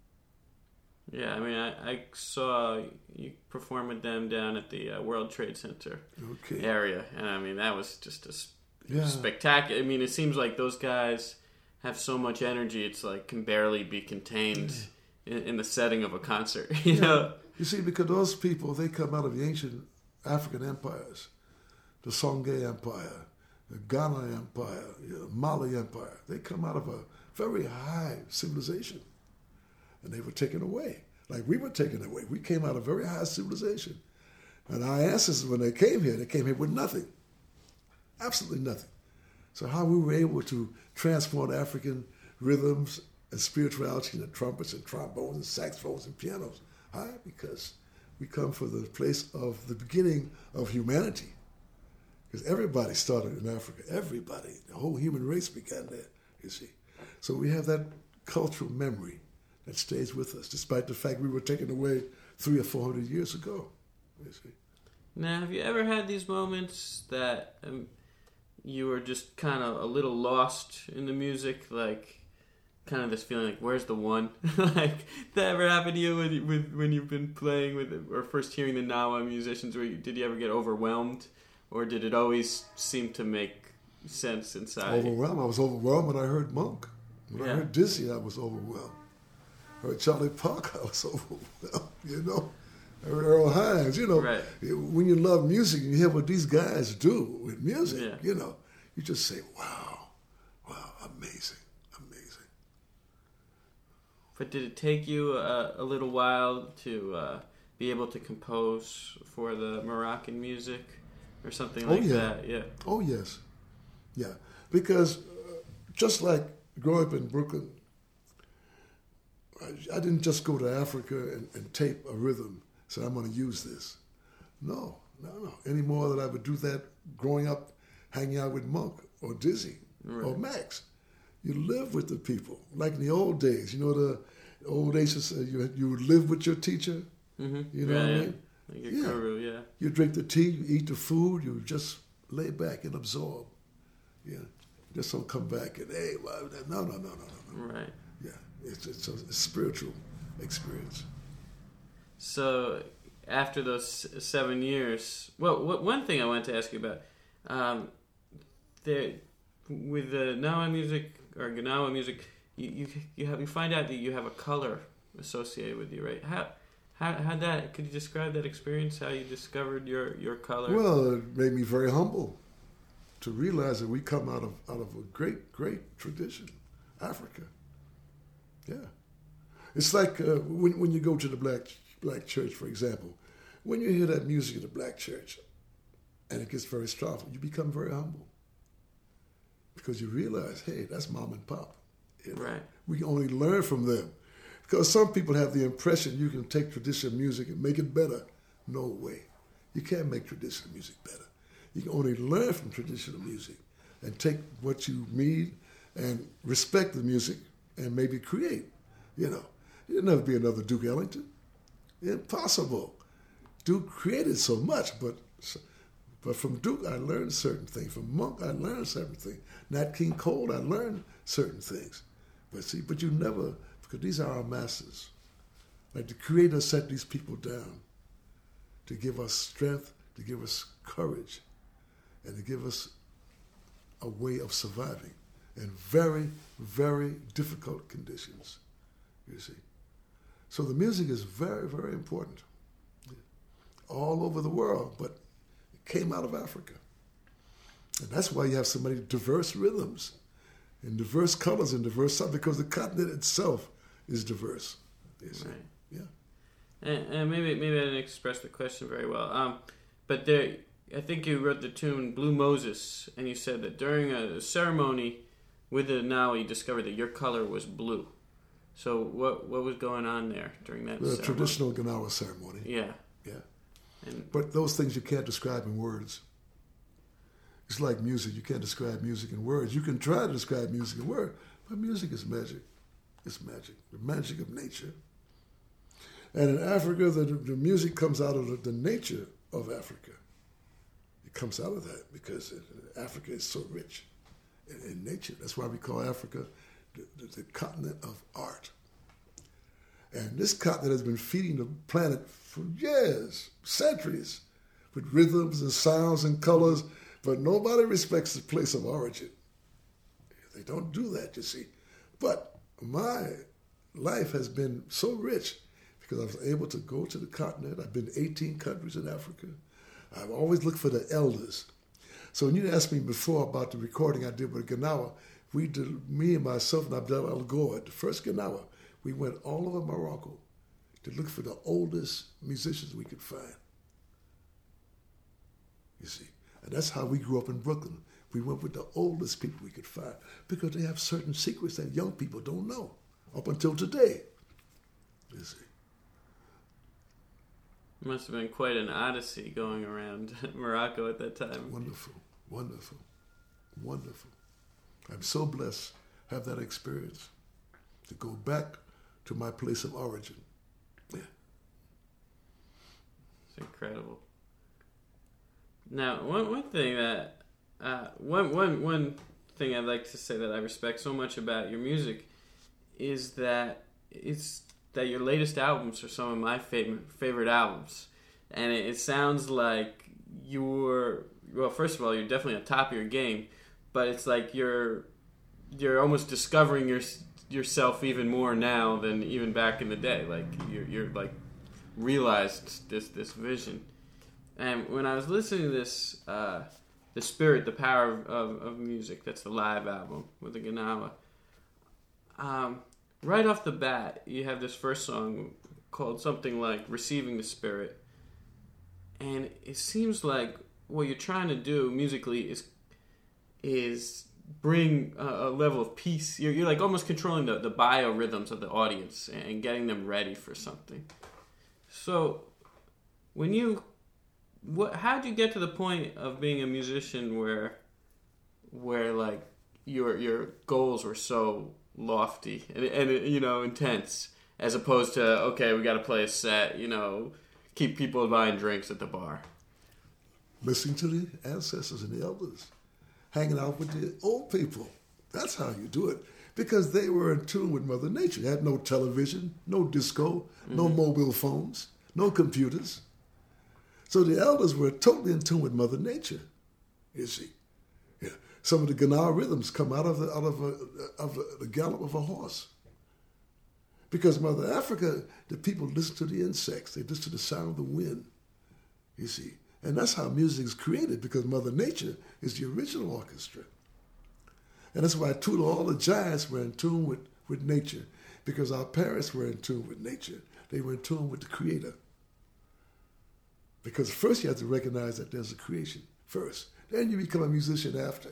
yeah, I mean, I saw you perform with them down at the World Trade Center area. And I mean, that was just spectacular. I mean, it seems like those guys have so much energy, it's like can barely be contained in the setting of a concert, you know? You see, because those people, they come out of the ancient African empires, the Songhai Empire, the Ghana Empire, Mali Empire. They come out of a very high civilization, and they were taken away. Like we were taken away. We came out of very high civilization. And our ancestors, when they came here with nothing. Absolutely nothing. So how we were able to transport African rhythms and spirituality into trumpets and trombones and saxophones and pianos. Why? Because we come from the place of the beginning of humanity. Because everybody started in Africa. Everybody. The whole human race began there, you see. So we have that cultural memory that stays with us, despite the fact we were taken away 300 or 400 years ago, you see. Now, have you ever had these moments that you were just kind of a little lost in the music, like kind of this feeling like, where's the one? Like, that ever happened to you when you've been playing with or first hearing the Gnawa musicians? Did you ever get overwhelmed, or did it always seem to make sense inside? Overwhelmed. I was overwhelmed when I heard Monk. When I heard Dizzy, I was overwhelmed. I heard Charlie Parker, I was overwhelmed, you know. I heard Earl Hines, you know. Right. When you love music and you hear what these guys do with music, you know, you just say, wow, amazing. But did it take you a little while to be able to compose for the Moroccan music or something like that? Yeah. Oh, yes. Yeah. Because just like growing up in Brooklyn, I didn't just go to Africa and tape a rhythm, say, I'm going to use this. No. Any more than I would do that growing up, hanging out with Monk or Dizzy or Max. You live with the people. Like in the old days, you know, the old days, you would live with your teacher. Mm-hmm. You know what I mean? Like your guru, You drink the tea, you eat the food, you just lay back and absorb. Yeah. Just don't come back and, hey, no. Right. Yeah. It's a spiritual experience. So after those 7 years, well, one thing I wanted to ask you about, with the Gnawa music or Gnawa music, you find out that you have a color associated with you, right? Could you describe that experience? How you discovered your color? Well, it made me very humble to realize that we come out of a great tradition, Africa. Yeah, it's like when you go to the black church, for example. When you hear that music in the black church, and it gets very strong, you become very humble because you realize, hey, that's mom and pop. You know? Right. We only learn from them. Because some people have the impression you can take traditional music and make it better. No way. You can't make traditional music better. You can only learn from traditional music and take what you need and respect the music and maybe create. You know, there'll never be another Duke Ellington. Impossible. Duke created so much, but from Duke I learned certain things. From Monk I learned certain things. Nat King Cole I learned certain things. But you never, because these are our masters. Like the Creator set these people down to give us strength, to give us courage, and to give us a way of surviving in very, very difficult conditions, you see. So the music is very, very important all over the world, but it came out of Africa. And that's why you have so many diverse rhythms and diverse colors and diverse stuff, because the continent itself is diverse. You see. Right. Yeah. And maybe I didn't express the question very well. But there, I think you wrote the tune Blue Moses, and you said that during a ceremony with the Gnawa, you discovered that your color was blue. So what was going on there during that ceremony? The traditional Gnawa ceremony. Yeah. Yeah. And But those things you can't describe in words. It's like music. You can't describe music in words. You can try to describe music in words, but music is magic. It's magic. The magic of nature. And in Africa, the music comes out of the nature of Africa. It comes out of that because Africa is so rich in nature. That's why we call Africa the continent of art. And this continent has been feeding the planet for years, centuries, with rhythms and sounds and colors, but nobody respects the place of origin. They don't do that, you see. But my life has been so rich because I was able to go to the continent. I've been to 18 countries in Africa. I've always looked for the elders. So when you asked me before about the recording I did with Gnawa, we did, me and myself and Abdel Al Goad, the first Gnawa, we went all over Morocco to look for the oldest musicians we could find. You see, and that's how we grew up in Brooklyn. We went with the oldest people we could find because they have certain secrets that young people don't know up until today. You see. it must have been quite an odyssey going around Morocco at that time. Wonderful, wonderful, wonderful. I'm so blessed to have that experience, to go back to my place of origin. Yeah. It's incredible. Now, one thing that one thing I'd like to say that I respect so much about your music is that your latest albums are some of my favorite albums, and it sounds like first of all, you're definitely on top of your game, but it's like you're almost discovering yourself even more now than even back in the day. Like you're like realized this vision. And when I was listening to this, The Spirit, The Power of Music, that's the live album with the Gnawa, right off the bat, you have this first song called something like Receiving the Spirit. And it seems like what you're trying to do musically is bring a level of peace. You're like almost controlling the biorhythms of the audience and getting them ready for something. So how'd you get to the point of being a musician where like your goals were so lofty and intense, as opposed to, okay, we got to play a set, keep people buying drinks at the bar? Listening to the ancestors and the elders, hanging out with the old people. That's how you do it, because they were in tune with Mother Nature. They had no television, no disco, no mobile phones, no computers. So the elders were totally in tune with Mother Nature, you see. Yeah. Some of the Gnawa rhythms come out of the gallop of a horse. Because Mother Africa, the people listen to the insects. They listen to the sound of the wind, you see. And that's how music is created, because Mother Nature is the original orchestra. And that's why all the giants were in tune with nature, because our parents were in tune with nature. They were in tune with the Creator. Because first you have to recognize that there's a creation first. Then you become a musician after.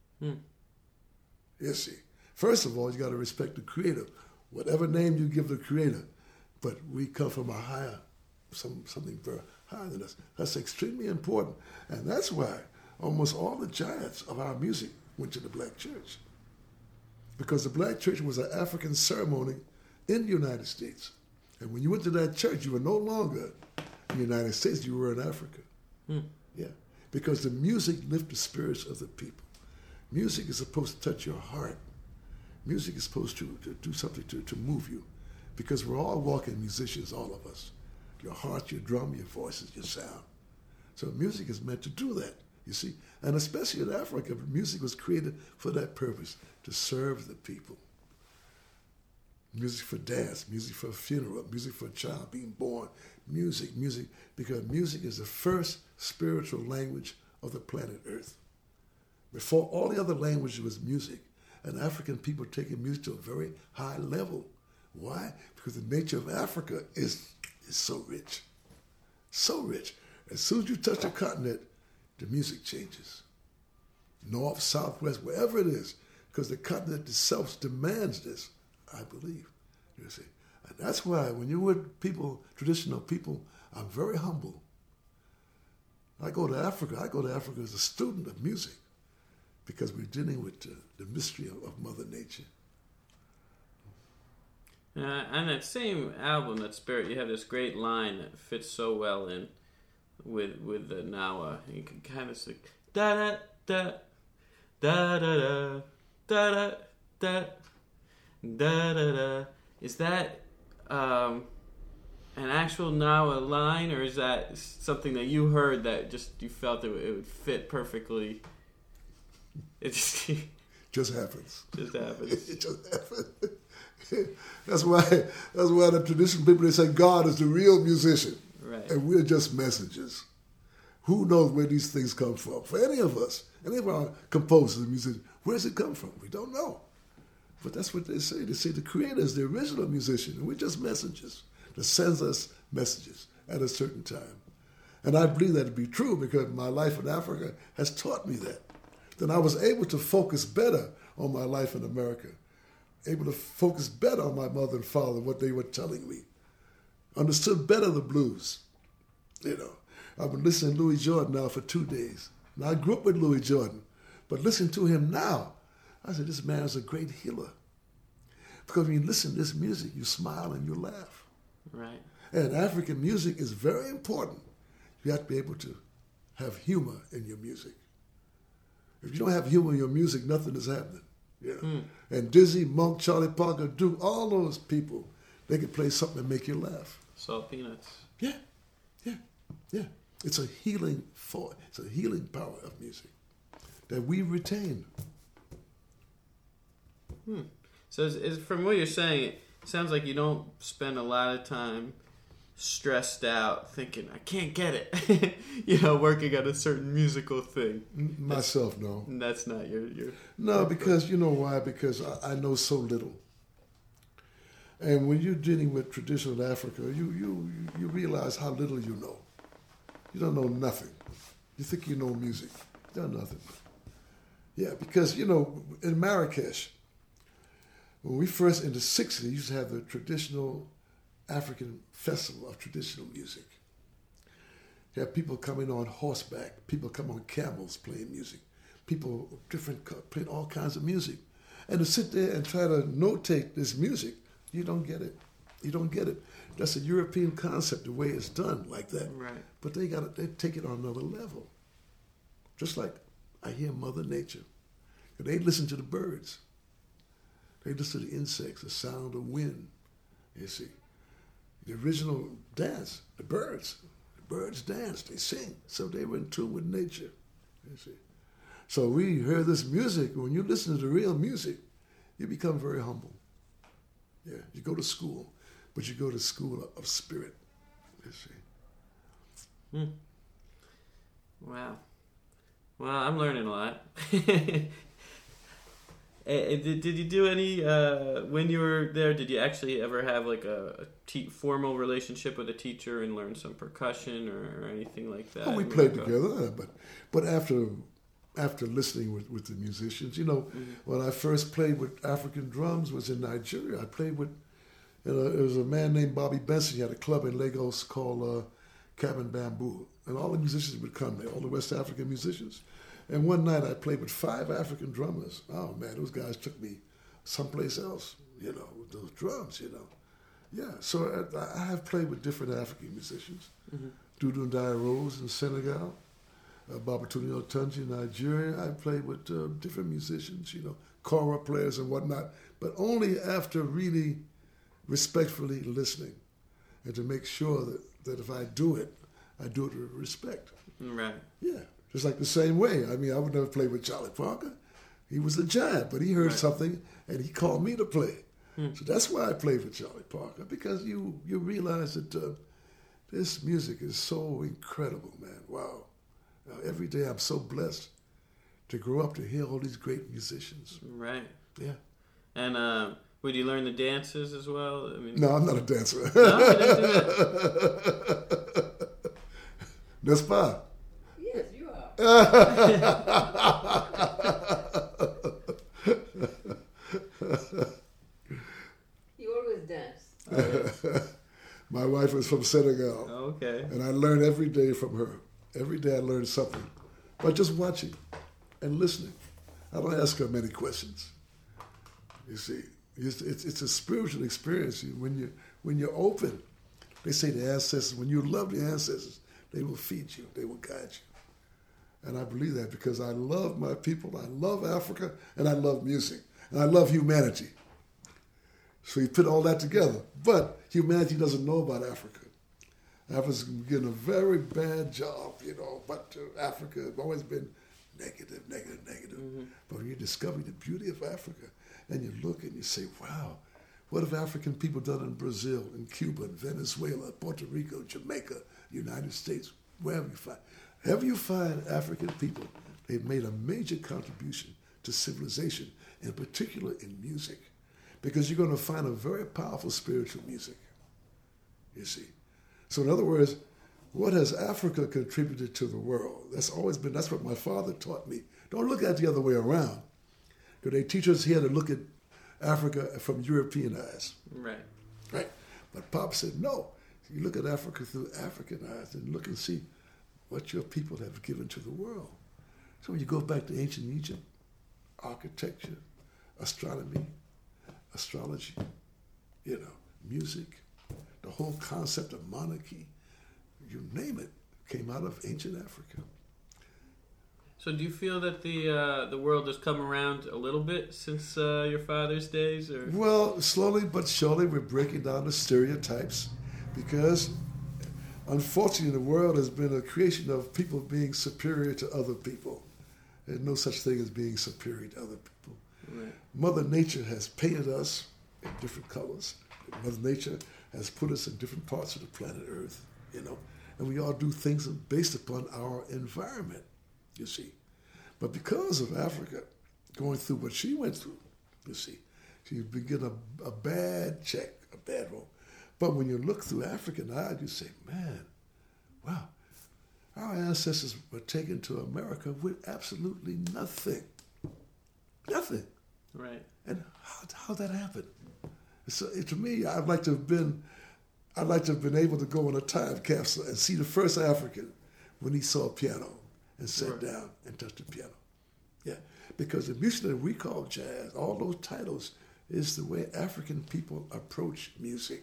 You see. First of all, you got to respect the Creator. Whatever name you give the Creator, but we come from a higher, something very higher than us. That's extremely important. And that's why almost all the giants of our music went to the black church. Because the black church was an African ceremony in the United States. And when you went to that church, you were no longer in the United States, you were in Africa. Yeah. Because the music lifts the spirits of the people. Music is supposed to touch your heart. Music is supposed to do something to move you. Because we're all walking musicians, all of us. Your heart, your drum, your voices, your sound. So music is meant to do that, you see. And especially in Africa, music was created for that purpose, to serve the people. Music for dance, music for a funeral, music for a child being born, music, because music is the first spiritual language of the planet Earth. Before all the other languages was music, and African people taking music to a very high level. Why? Because the nature of Africa is so rich. So rich. As soon as you touch the continent, the music changes. North, south, west, wherever it is, because the continent itself demands this, I believe. You see. And that's why when you're with people, traditional people, I'm very humble. I go to Africa as a student of music, because we're dealing with the mystery of Mother Nature. On that same album, that Spirit, you have this great line that fits so well in with the Nawa. You can kind of say da da da da da da da da da da. Is that an actual Nawa line, or is that something that you heard that just you felt it would fit perfectly? It just happens. Just happens. It just happens. That's why the traditional people, they say God is the real musician. Right. And we're just messengers. Who knows where these things come from? For any of us, any of our composers and musicians, where does it come from? We don't know. But that's what they say. They say the Creator is the original musician, and we're just messengers that sends us messages at a certain time. And I believe that to be true, because my life in Africa has taught me that. Then I was able to focus better on my life in America, able to focus better on my mother and father, what they were telling me, understood better the blues. You know, I've been listening to Louis Jordan now for 2 days. Now, I grew up with Louis Jordan, but listening to him now, I said, this man is a great healer. Because when you listen to this music, you smile and you laugh. Right. And African music is very important. You have to be able to have humor in your music. If you don't have humor in your music, nothing is happening. You know? And Dizzy, Monk, Charlie Parker, Duke, all those people, they can play something and make you laugh. Salt Peanuts. Yeah. It's a healing power of music that we retain. So from what you're saying, it sounds like you don't spend a lot of time stressed out thinking, I can't get it, working on a certain musical thing. Myself, no. That's not your No, because you know why? Because I know so little. And when you're dealing with traditional Africa, you realize how little you know. You don't know nothing. You think you know music. You don't know nothing. Yeah, because, in Marrakesh, when we first, in the 60s, we used to have the traditional African festival of traditional music. You have people coming on horseback, people come on camels playing music, people playing all kinds of music. And to sit there and try to notate this music, you don't get it. You don't get it. That's a European concept, the way it's done like that. Right. But they take it on another level. Just like I hear Mother Nature. They listen to the birds. They listen to the insects, the sound of wind, you see. The original dance, the birds dance, they sing. So they were in tune with nature, you see. So we hear this music. When you listen to the real music, you become very humble. Yeah, You go to school, but you go to school of spirit. You see. Wow. Well, I'm learning a lot. Did you do any, when you were there, did you actually ever have like a formal relationship with a teacher and learn some percussion or anything like that? Well, we played together, but after listening with the musicians, when I first played with African drums was in Nigeria. I played with, there was a man named Bobby Benson. He had a club in Lagos called Cabin Bamboo. And all the musicians would come there, all the West African musicians. And one night I played with 5 African drummers. Oh, man, those guys took me someplace else, with those drums, Yeah, so I have played with different African musicians. Dudu Ndiaye Rose in Senegal, Babatunde Otunji in Nigeria. I played with different musicians, kora players and whatnot, but only after really respectfully listening and to make sure that if I do it with respect. Right. Yeah. Just like the same way. I mean, I would never play with Charlie Parker. He was a giant, but he heard something and he called me to play. So that's why I played with Charlie Parker, because you realize that this music is so incredible, man. Wow. Every day I'm so blessed to grow up to hear all these great musicians. Right. Yeah. And would you learn the dances as well? I mean, no, I'm not a dancer. No, you didn't do that. N'est-ce pas? Yes, you are. You always dance. My wife is from Senegal. Oh, okay. And I learn every day from her. Every day I learn something. By just watching and listening. I don't ask her many questions. You see, it's a spiritual experience. When you're open, they say the ancestors, when you love the ancestors, they will feed you, they will guide you. And I believe that because I love my people, I love Africa, and I love music, and I love humanity. So you put all that together. But humanity doesn't know about Africa. Africa's getting a very bad job, but Africa has always been negative. But when you discover the beauty of Africa, and you look and you say, wow, what have African people done in Brazil, in Cuba, in Venezuela, Puerto Rico, Jamaica, United States, wherever you find African people, they've made a major contribution to civilization, in particular in music, because you're going to find a very powerful spiritual music, you see. So in other words, what has Africa contributed to the world? That's what my father taught me. Don't look at it the other way around. Because they teach us here to look at Africa from European eyes. Right. Right. But Pop said, no, you look at Africa through African eyes and look and see what your people have given to the world. So when you go back to ancient Egypt, architecture, astronomy, astrology, music, the whole concept of monarchy, you name it, came out of ancient Africa. So do you feel that the world has come around a little bit since your father's days? Or? Well, slowly but surely we're breaking down the stereotypes because, unfortunately, the world has been a creation of people being superior to other people. There's no such thing as being superior to other people. Right. Mother Nature has painted us in different colors. Mother Nature has put us in different parts of the planet Earth, and we all do things based upon our environment, you see. But because of Africa going through what she went through, you see, she's been getting a bad check, a bad roll. But when you look through African eyes, you say, man, wow, our ancestors were taken to America with absolutely nothing. Nothing. Right. And how that happened? So to me, I'd like to have been able to go in a time capsule and see the first African when he saw a piano and sat down and touched the piano. Yeah, because the music that we call jazz, all those titles, is the way African people approach music.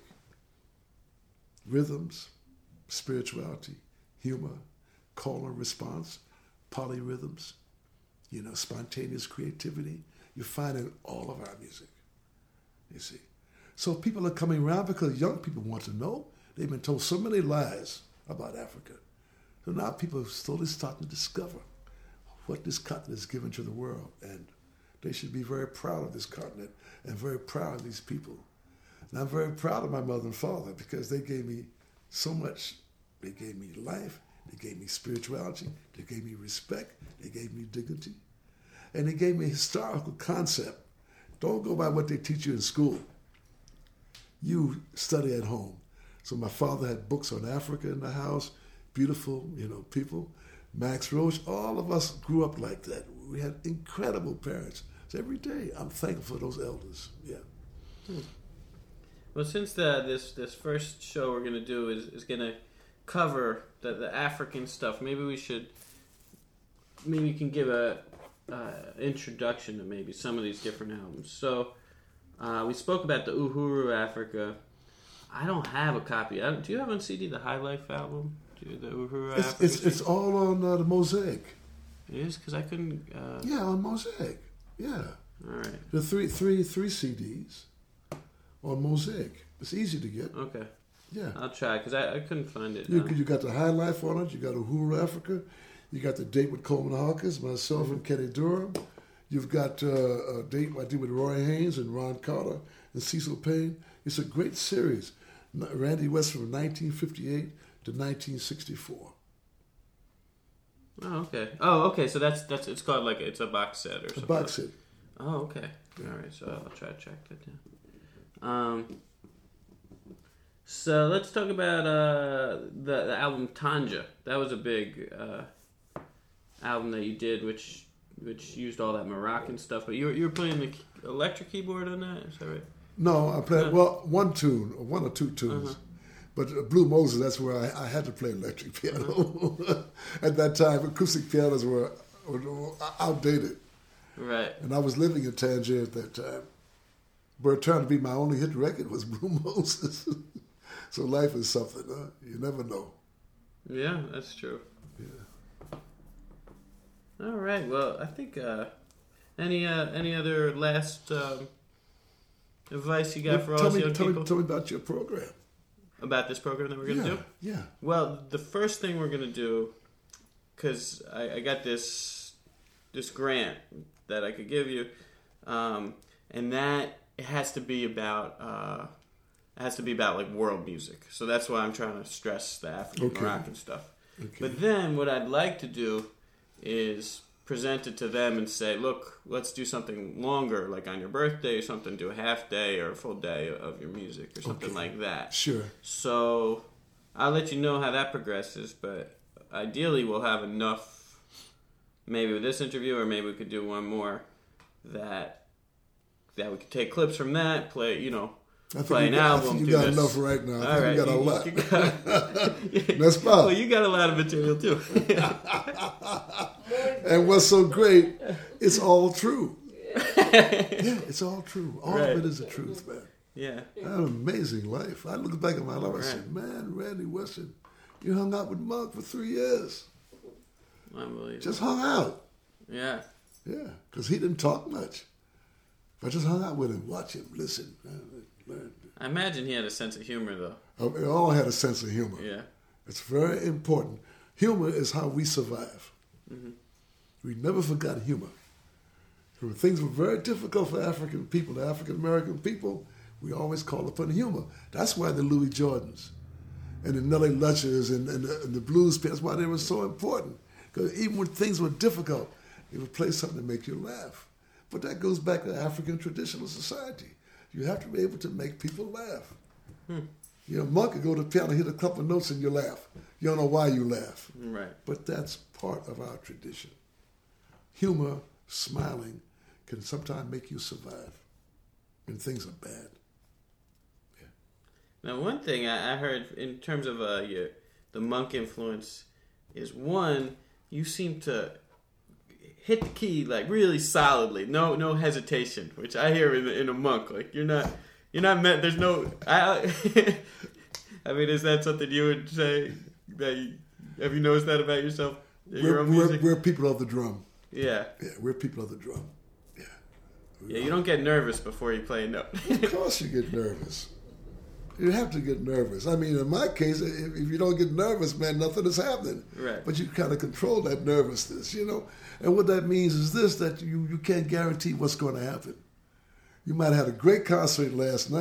Rhythms, spirituality, humor, call and response, polyrhythms, spontaneous creativity. You find in all of our music, you see. So people are coming around because young people want to know. They've been told so many lies about Africa. So now people are slowly starting to discover what this continent has given to the world. And they should be very proud of this continent and very proud of these people. And I'm very proud of my mother and father because they gave me so much. They gave me life. They gave me spirituality. They gave me respect. They gave me dignity. And they gave me a historical concept. Don't go by what they teach you in school. You study at home. So my father had books on Africa in the house, beautiful, people. Max Roach, all of us grew up like that. We had incredible parents. So every day I'm thankful for those elders. Yeah. Well, since this first show we're going to do is going to cover the African stuff, maybe you can give a introduction to maybe some of these different albums. So we spoke about the Uhuru Africa. I don't have a copy. Do you have on CD the High Life album? The Uhuru Africa? It's all on the Mosaic. It is? Because I couldn't... Yeah, on Mosaic. Yeah. All right. The three CDs on Mosaic. It's easy to get. Okay. Yeah. I'll try, because I couldn't find it. You got the High Life on it. You got Uhuru Africa. You got the date with Coleman Hawkins, myself and Kenny Durham. You've got a date I did with Roy Haynes and Ron Carter and Cecil Payne. It's a great series. Randy West from 1958 to 1964. Oh, okay. Oh, okay. So that's it's called it's a box set or something. A box set. Oh, okay. Yeah. All right. So I'll try to track that down. So let's talk about the album Tanja. That was a big album that you did, which used all that Moroccan stuff. But you were playing the electric keyboard on that. Is that right? No, I played one or two tunes. Uh-huh. But Blue Moses, that's where I had to play electric piano. At that time, acoustic pianos were outdated. Right. And I was living in Tangier at that time. But it turned to be my only hit record was Blue Moses. So life is something, huh? You never know. Yeah, that's true. Yeah. All right. Well, I think any other last advice you got for all young people? Tell me about your program. About this program that we're going to do? Yeah. Well, the first thing we're going to do, because I got this grant that I could give you, and that it has to be about like world music. So that's why I'm trying to stress the African Moroccan stuff. Okay. But then what I'd like to do is present it to them and say, look, let's do something longer, like on your birthday or something, do a half day or a full day of your music or something like that. Sure. So I'll let you know how that progresses, but ideally we'll have enough, maybe with this interview, or maybe we could do one more, that we could take clips from that, play an album. I think you got enough right now. I think you got a lot. That's fine. Well, you got a lot of material too. And what's so great, it's all true. Yeah, it's all true. All of it is the truth, man. Yeah. I had an amazing life. I look back at my life and I say, man, Randy Weston, you hung out with Monk for 3 years. Unbelievable. Just hung out. Yeah. Yeah, because he didn't talk much. I just hung out with him, watch him, listen, learn. I imagine he had a sense of humor, though. We all had a sense of humor. Yeah. It's very important. Humor is how we survive. Mm-hmm. We never forgot humor. When things were very difficult for African people, the African American people, we always called upon humor. That's why the Louis Jordans and the Nellie Lutchers and the blues, that's why they were so important. Because even when things were difficult, they would play something to make you laugh. But that goes back to African traditional society. You have to be able to make people laugh. Monk could go to the piano, hit a couple of notes, and you laugh. You don't know why you laugh. Right. But that's part of our tradition. Humor, smiling, can sometimes make you survive when things are bad. Yeah. Now, one thing I heard in terms of the Monk influence is, one, you seem to hit the key like really solidly, no hesitation, which I hear in a Monk. Like you're not meant. There's no. I mean, is that something you would say? Have you noticed that about yourself? We're people of the drum. Yeah. Yeah, we're people of the drum. Yeah. Yeah, you don't get nervous before you play a note. Of course you get nervous. You have to get nervous. I mean, in my case, if you don't get nervous, man, nothing is happening. Right. But you kind of control that nervousness, And what that means is this, that you can't guarantee what's going to happen. You might have had a great concert last night.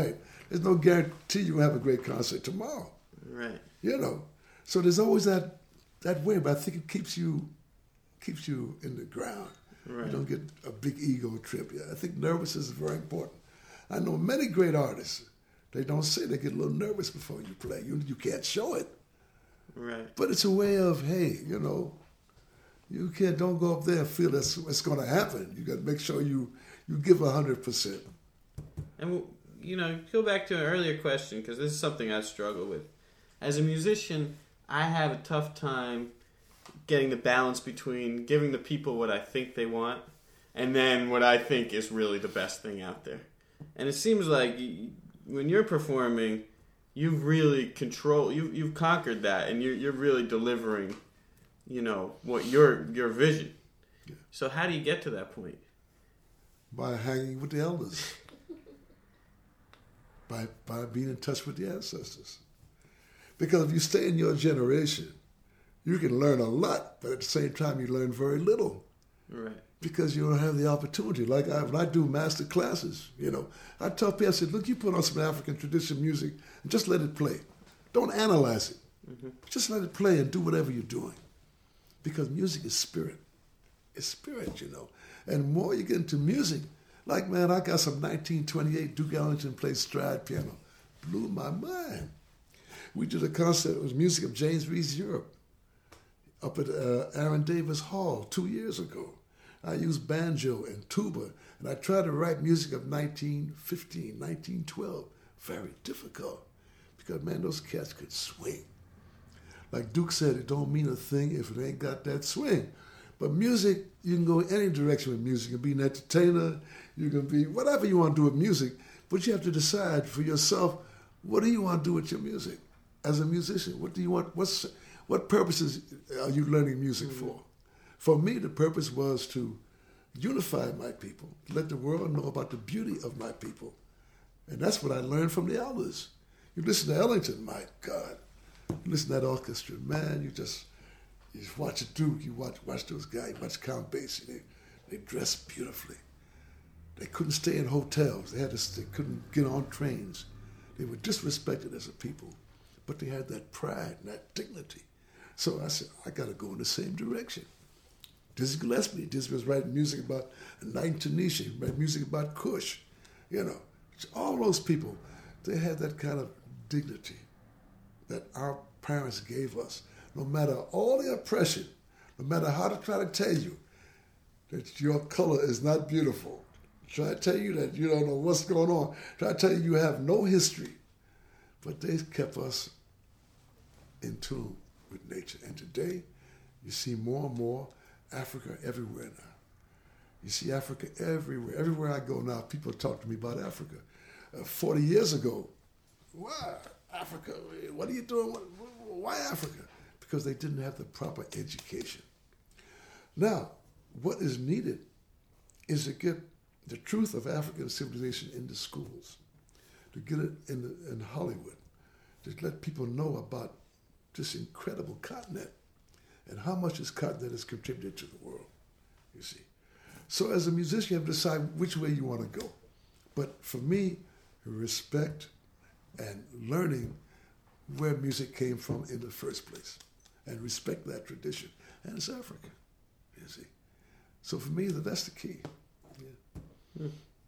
there's no guarantee you'll have a great concert tomorrow. Right. You know, so there's always that way, but I think it keeps you in the ground. Right. You don't get a big ego trip. Yeah, I think nervousness is very important. I know many great artists. They don't say they get a little nervous before you play. You can't show it. Right. But it's a way of, hey, you know, don't go up there and feel that's what's going to happen. You got to make sure you give 100%. And, you know, go back to an earlier question, because this is something I struggle with. As a musician, I have a tough time getting the balance between giving the people what I think they want and then what I think is really the best thing out there. And it seems like when you're performing, you've really you've conquered that, and you're really delivering, you know, what your vision. Yeah. So how do you get to that point? By hanging with the elders. by being in touch with the ancestors. Because if you stay in your generation, you can learn a lot, but at the same time you learn very little. Right. Because you don't have the opportunity. Like when I do master classes, you know, I tell people, I said, look, you put on some African traditional music and just let it play. Don't analyze it. Mm-hmm. Just let it play and do whatever you're doing. Because music is spirit. It's spirit, you know. And the more you get into music, like, man, I got some 1928 Duke Ellington played stride piano. Blew my mind. We did a concert, it was music of James Reese Europe up at Aaron Davis Hall 2 years ago. I used banjo and tuba, and I tried to write music of 1915, 1912. Very difficult, because, man, those cats could swing. Like Duke said, it don't mean a thing if it ain't got that swing. But music, you can go any direction with music. You can be an entertainer, you can be whatever you want to do with music, but you have to decide for yourself, what do you want to do with your music? As a musician, what do you want? What purposes are you learning music for? For me, the purpose was to unify my people, let the world know about the beauty of my people. And that's what I learned from the elders. You listen to Ellington, my God. You listen to that orchestra, man, you just watch a Duke, you watch those guys, you watch Count Basie, they dress beautifully. They couldn't stay in hotels. They couldn't get on trains. They were disrespected as a people, but they had that pride and that dignity. So I said, I got to go in the same direction. Dizzy Gillespie was writing music about a night in Tunisia, writing music about Kush. You know, all those people, they had that kind of dignity that our parents gave us. No matter all the oppression, no matter how to try to tell you that your color is not beautiful, try to tell you that you don't know what's going on, try to tell you you have no history, but they kept us in tune with nature. And today, you see more and more Africa everywhere now. You see Africa everywhere. Everywhere I go now, people talk to me about Africa. 40 years ago, why Africa? What are you doing? Why Africa? Because they didn't have the proper education. Now, what is needed is to get the truth of African civilization into schools, to get it in Hollywood, to let people know about this incredible continent and how much this continent has contributed to the world, you see. So as a musician, you have to decide which way you want to go. But for me, respect and learning where music came from in the first place and respect that tradition. And it's Africa, you see. So for me, that's the key. Yeah.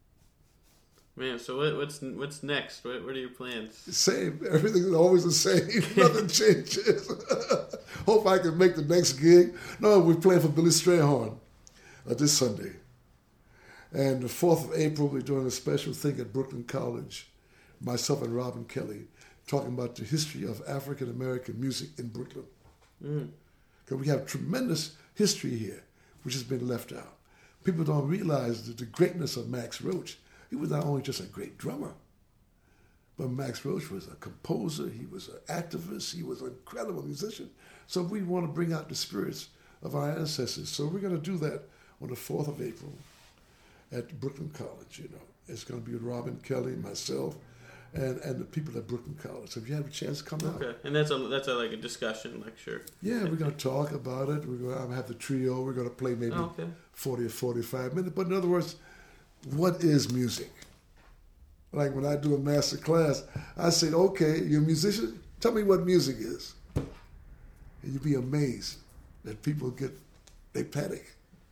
Man, so what's next? What are your plans? The same. Everything is always the same. Nothing changes. Hope I can make the next gig. No, we're playing for Billy Strayhorn this Sunday. And the 4th of April, we're doing a special thing at Brooklyn College, myself and Robin Kelly, talking about the history of African-American music in Brooklyn. Because we have tremendous history here, which has been left out. People don't realize the greatness of Max Roach. He was not only just a great drummer, but Max Roach was a composer, he was an activist, he was an incredible musician. So we want to bring out the spirits of our ancestors. So we're going to do that on the 4th of April at Brooklyn College, you know. It's going to be with Robin Kelly, myself, and the people at Brooklyn College. So if you have a chance, come out. Okay, and that's like a discussion lecture. Yeah, we're going to talk about it. We're going to have the trio. We're going to play maybe 40 or 45 minutes. But in other words, what is music? Like when I do a master class, I say, okay, you're a musician? Tell me what music is. And you'd be amazed that people they panic.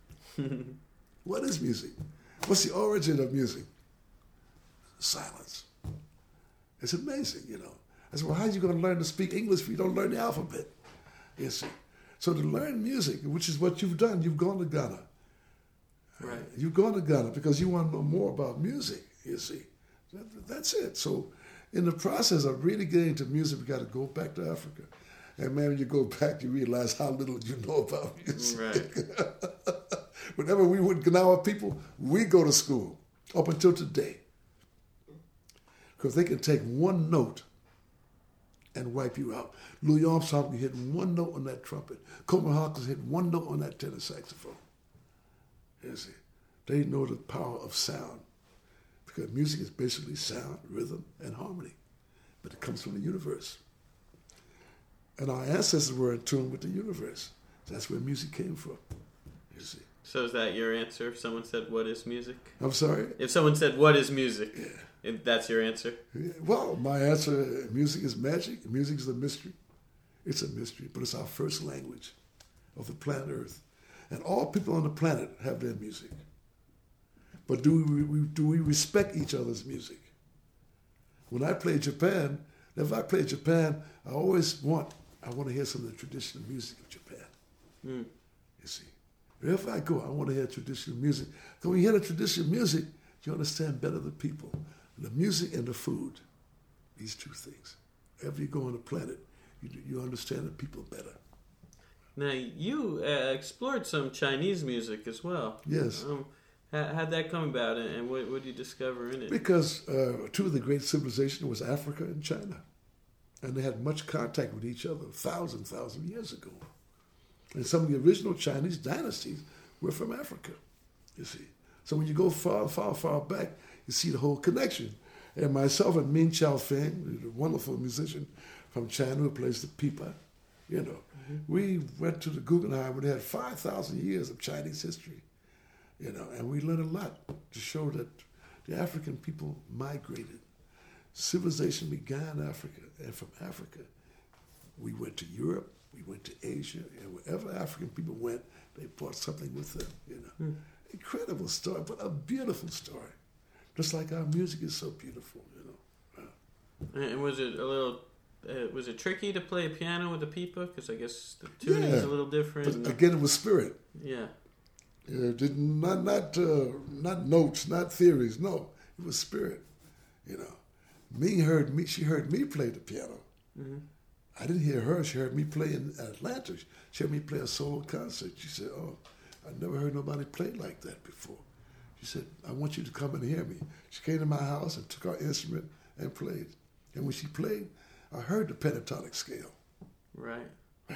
What is music? What's the origin of music? Silence. It's amazing, you know. I said, well, how are you going to learn to speak English if you don't learn the alphabet? You see. So to learn music, which is what you've done, you've gone to Ghana. Right. You've gone to Ghana because you want to know more about music, you see. That's it. So in the process of really getting into music, we got to go back to Africa. And man, when you go back, you realize how little you know about music. Right. Whenever we would Gnawa people, we go to school up until today. Because they can take one note and wipe you out. Louis Armstrong can hit one note on that trumpet. Coleman Hawkins hit one note on that tenor saxophone. You see, they know the power of sound. Because music is basically sound, rhythm, and harmony. But it comes from the universe. And our ancestors were in tune with the universe. That's where music came from, you see. So is that your answer if someone said, what is music? I'm sorry? If someone said, what is music? Yeah. If that's your answer? Yeah. Well, my answer, music is magic. Music is a mystery. It's a mystery, but it's our first language of the planet Earth. And all people on the planet have their music. But do we respect each other's music? When I play Japan, if I play Japan, I want to hear some of the traditional music of Japan. Mm. You see. Wherever I go, I want to hear traditional music. Because when you hear the traditional music, you understand better the people. The music and the food. These two things. Wherever you go on the planet, you understand the people better. Now, you explored some Chinese music as well. Yes. How'd that come about, and what did you discover in it? Because two of the great civilizations was Africa and China. And they had much contact with each other thousand years ago. And some of the original Chinese dynasties were from Africa, you see. So when you go far back, you see the whole connection. And myself and Min Chao Feng, a wonderful musician from China who plays the pipa, you know, we went to the Guggenheim where they had 5,000 years of Chinese history, you know, and we learned a lot to show that the African people migrated. Civilization began in Africa, and from Africa, we went to Europe, we went to Asia, and wherever African people went, they brought something with them, you know. Incredible story, but a beautiful story. Just like our music is so beautiful, you know. And was it a little, was it tricky to play piano with the pipa? Because I guess the tuning is a little different. But again, it was spirit. Yeah. Not notes, not theories, no. It was spirit, you know. She heard me play the piano. Mm-hmm. I didn't hear her. She heard me play in Atlanta. She heard me play a solo concert. She said, oh, I've never heard nobody play like that before. She said, I want you to come and hear me. She came to my house and took our instrument and played. And when she played, I heard the pentatonic scale. Right.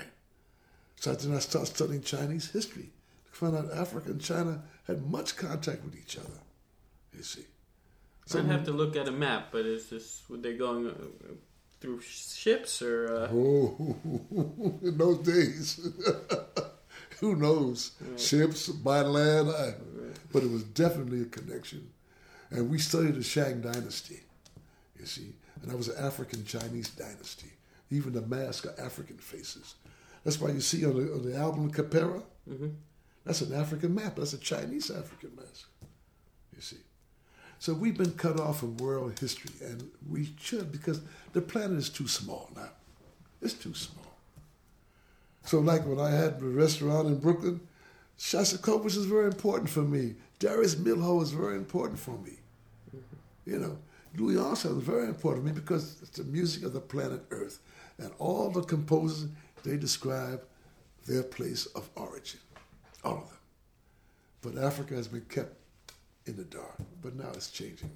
So then I started studying Chinese history. I found out Africa and China had much contact with each other, you see. So I'd have to look at a map, but is this, were they going through ships or? In those days, who knows? Right. Ships, by land, but it was definitely a connection. And we studied the Shang dynasty, you see, and that was an African-Chinese dynasty. Even the masks are African faces. That's why you see on the album Capera, that's an African map. That's a Chinese African mask, you see. So we've been cut off from world history, and we should, because the planet is too small now. It's too small. So like when I had the restaurant in Brooklyn, Shostakovich is very important for me. Darius Milhaud is very important for me. You know, Louis Armstrong is very important for me because it's the music of the planet Earth. And all the composers, they describe their place of origin, all of them. But Africa has been kept in the dark, but now it's changing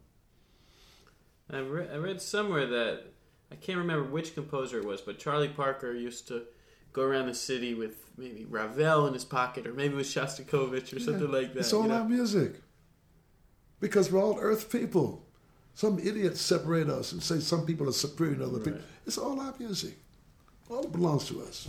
now. I read somewhere that, I can't remember which composer it was, but Charlie Parker used to go around the city with maybe Ravel in his pocket, or maybe it was Shostakovich or something like that. It's all our music. Because we're all earth people. Some idiots separate us and say some people are superior to other people. It's all our music. All belongs to us.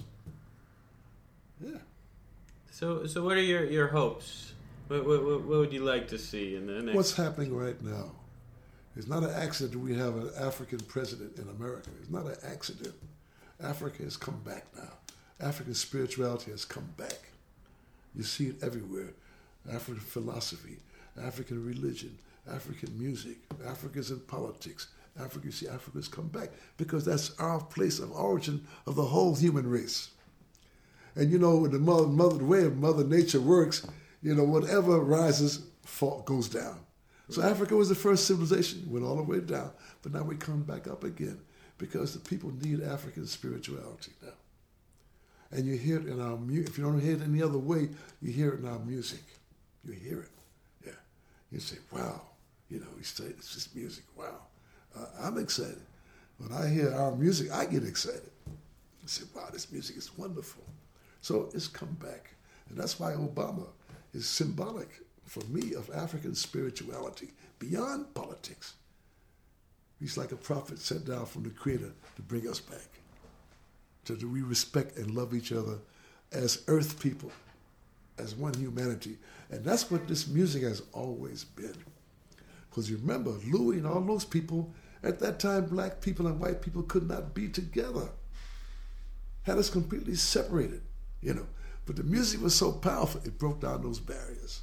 Yeah. So what are your hopes? What would you like to see in the next? What's happening right now It's not an accident that we have an African president in America. It's not an accident. Africa has come back now. African spirituality has come back. You see it everywhere. African philosophy, African religion, African music, Africans in politics. You see Africa's come back because that's our place of origin of the whole human race. And you know, in the way of Mother Nature works, you know, whatever rises goes down. So Africa was the first civilization, went all the way down, but now we come back up again because the people need African spirituality now. And you hear it in our music. If you don't hear it any other way, you hear it in our music. You hear it. Yeah. You say, wow. You know, you say, it's just music. Wow. I'm excited. When I hear our music, I get excited. I say, wow, this music is wonderful. So it's come back. And that's why Obama is symbolic for me of African spirituality beyond politics. He's like a prophet sent down from the Creator to bring us back. So that we respect and love each other as earth people, as one humanity. And that's what this music has always been. Because you remember, Louis and all those people, at that time, black people and white people could not be together. Had us completely separated, you know. But the music was so powerful, it broke down those barriers.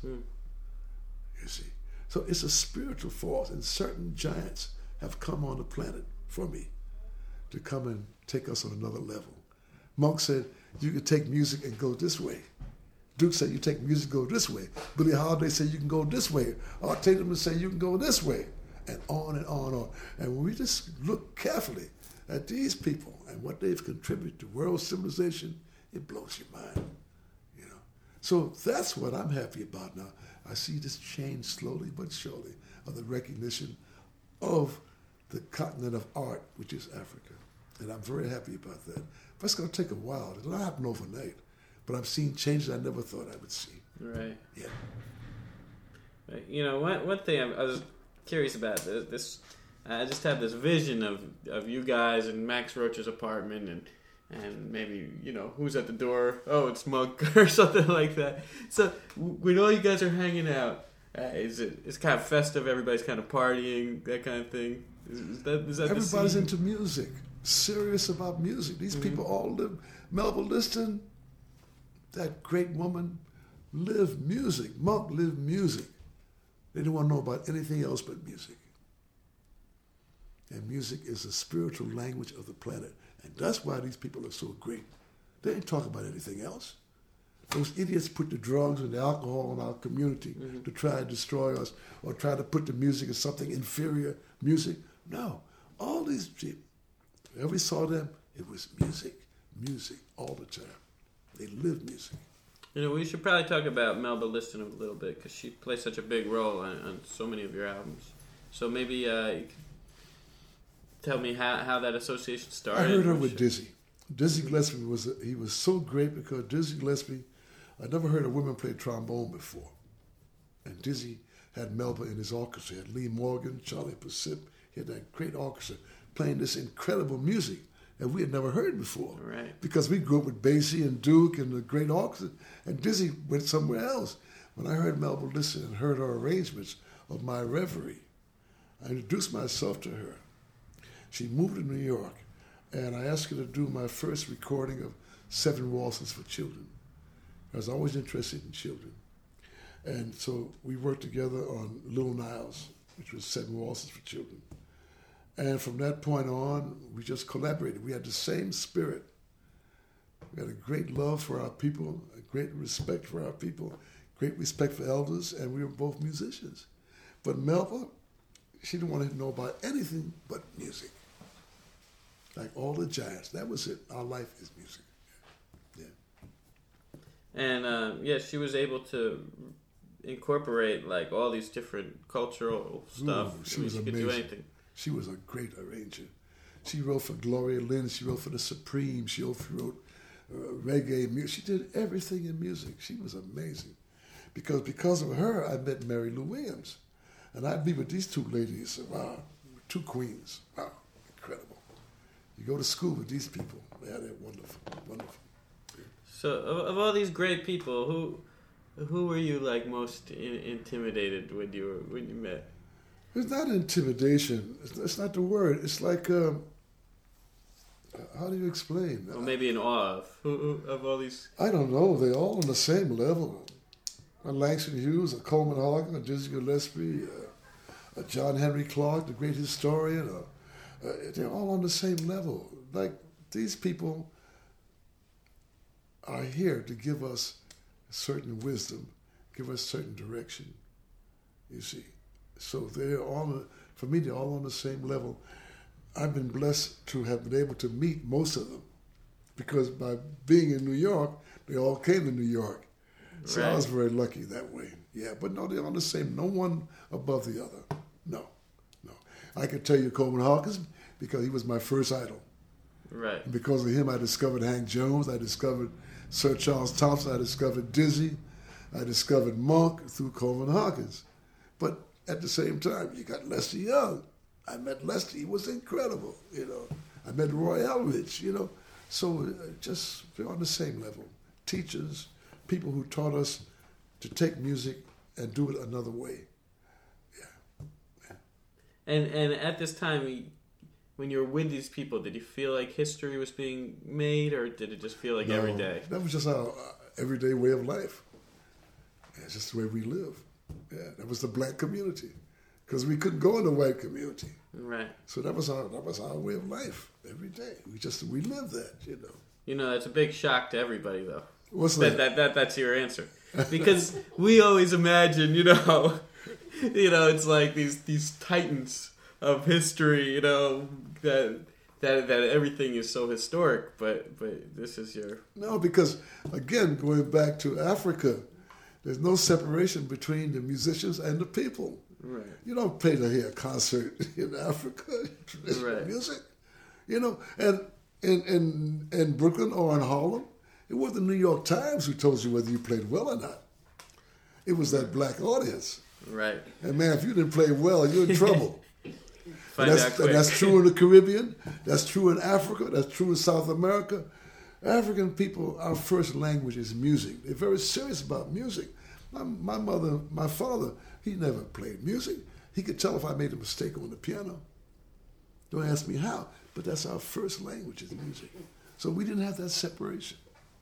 You see. So it's a spiritual force, and certain giants have come on the planet for me to come and take us on another level. Monk said, you can take music and go this way. Duke said, you take music and go this way. Billie Holiday said, you can go this way. Art Tatum would say, you can go this way. And on and on and on. And when we just look carefully at these people and what they've contributed to world civilization, it blows your mind. You know. So that's what I'm happy about now. I see this change slowly but surely of the recognition of the continent of art, which is Africa. And I'm very happy about that. But it's going to take a while. It'll not happen overnight. But I'm seeing changes I never thought I would see. Right. Yeah. You know, one thing I was curious about this. I just have this vision of you guys in Max Roach's apartment, and maybe, you know, who's at the door? Oh, it's Monk or something like that. So when all you guys are hanging out, it's kind of festive. Everybody's kind of partying, that kind of thing. Is that everybody's into music, serious about music. These people all live. Melba Liston, that great woman, lived music. Monk lived music. They didn't want to know about anything else but music. And music is a spiritual language of the planet. And that's why these people are so great. They ain't talk about anything else. Those idiots put the drugs and the alcohol in our community to try to destroy us or try to put the music as something inferior music. No. All these people, whenever we saw them, it was music, music all the time. They live music. You know, we should probably talk about Melba Liston a little bit because she plays such a big role on so many of your albums. So maybe you could tell me how that association started. I heard her with Dizzy. Dizzy Gillespie was so great because Dizzy Gillespie, I never heard a woman play trombone before. And Dizzy had Melba in his orchestra. He had Lee Morgan, Charlie Persip. He had that great orchestra playing this incredible music that we had never heard before. Right. Because we grew up with Basie and Duke and the great orchestra, and Dizzy went somewhere else. When I heard Melba Liston and heard her arrangements of My Reverie, I introduced myself to her. She moved to New York, and I asked her to do my first recording of 7 Waltzes for Children. I was always interested in children. And so we worked together on Little Niles, which was 7 Waltzes for Children. And from that point on, we just collaborated. We had the same spirit. We had a great love for our people, a great respect for our people, great respect for elders, and we were both musicians. But Melba, she didn't want to know about anything but music. Like all the giants. That was it. Our life is music. Yeah. And, she was able to incorporate, like, all these different cultural stuff. She was amazing. Could do anything. She was a great arranger. She wrote for Gloria Lynn. She wrote for the Supremes. She wrote reggae music. She did everything in music. She was amazing. Because of her, I met Mary Lou Williams. And I'd be with these 2 ladies. Wow, 2 queens. Wow, incredible. You go to school with these people. Yeah, they're wonderful, wonderful. So, of all these great people, who were you like most intimidated when you met? It's not intimidation. It's not the word. It's like, how do you explain? Well, maybe in awe of all these. I don't know. They're all on the same level. A Langston Hughes, a Coleman Hawkins, a Dizzy Gillespie, a John Henry Clark, the great historian. They're all on the same level. Like, these people are here to give us certain wisdom, give us certain direction, you see. So they're all, for me, they're all on the same level. I've been blessed to have been able to meet most of them because by being in New York, they all came to New York. So right. I was very lucky that way. Yeah, but no, they're on the same, no one above the other. No. I could tell you Coleman Hawkins because he was my first idol. Right. And because of him, I discovered Hank Jones, I discovered Sir Charles Thompson, I discovered Dizzy, I discovered Monk through Coleman Hawkins. But at the same time, you got Lester Young. I met Lester, he was incredible, you know. I met Roy Eldridge, you know. So just we're on the same level. Teachers, people who taught us to take music and do it another way. Yeah. And at this time, when you were with these people, did you feel like history was being made, or did it just feel like every day? That was just our everyday way of life. It's just the way we live. Yeah, that was the black community, because we couldn't go in the white community. Right. So that was our way of life every day. We lived that, you know. You know, that's a big shock to everybody, though. What's that? That's your answer, because we always imagine, you know, it's like these titans of history, you know, that everything is so historic, but this is your... No, because, again, going back to Africa, there's no separation between the musicians and the people. Right. You don't play to hear a concert in Africa, traditional right. music. You know, and in Brooklyn or in Harlem, it wasn't the New York Times who told you whether you played well or not. It was that black audience. Right. And man, if you didn't play well, you're in trouble. Find out quick. And that's true in the Caribbean. That's true in Africa. That's true in South America. African people, our first language is music. They're very serious about music. My father, he never played music. He could tell if I made a mistake on the piano. Don't ask me how, but that's our first language is music. So we didn't have that separation.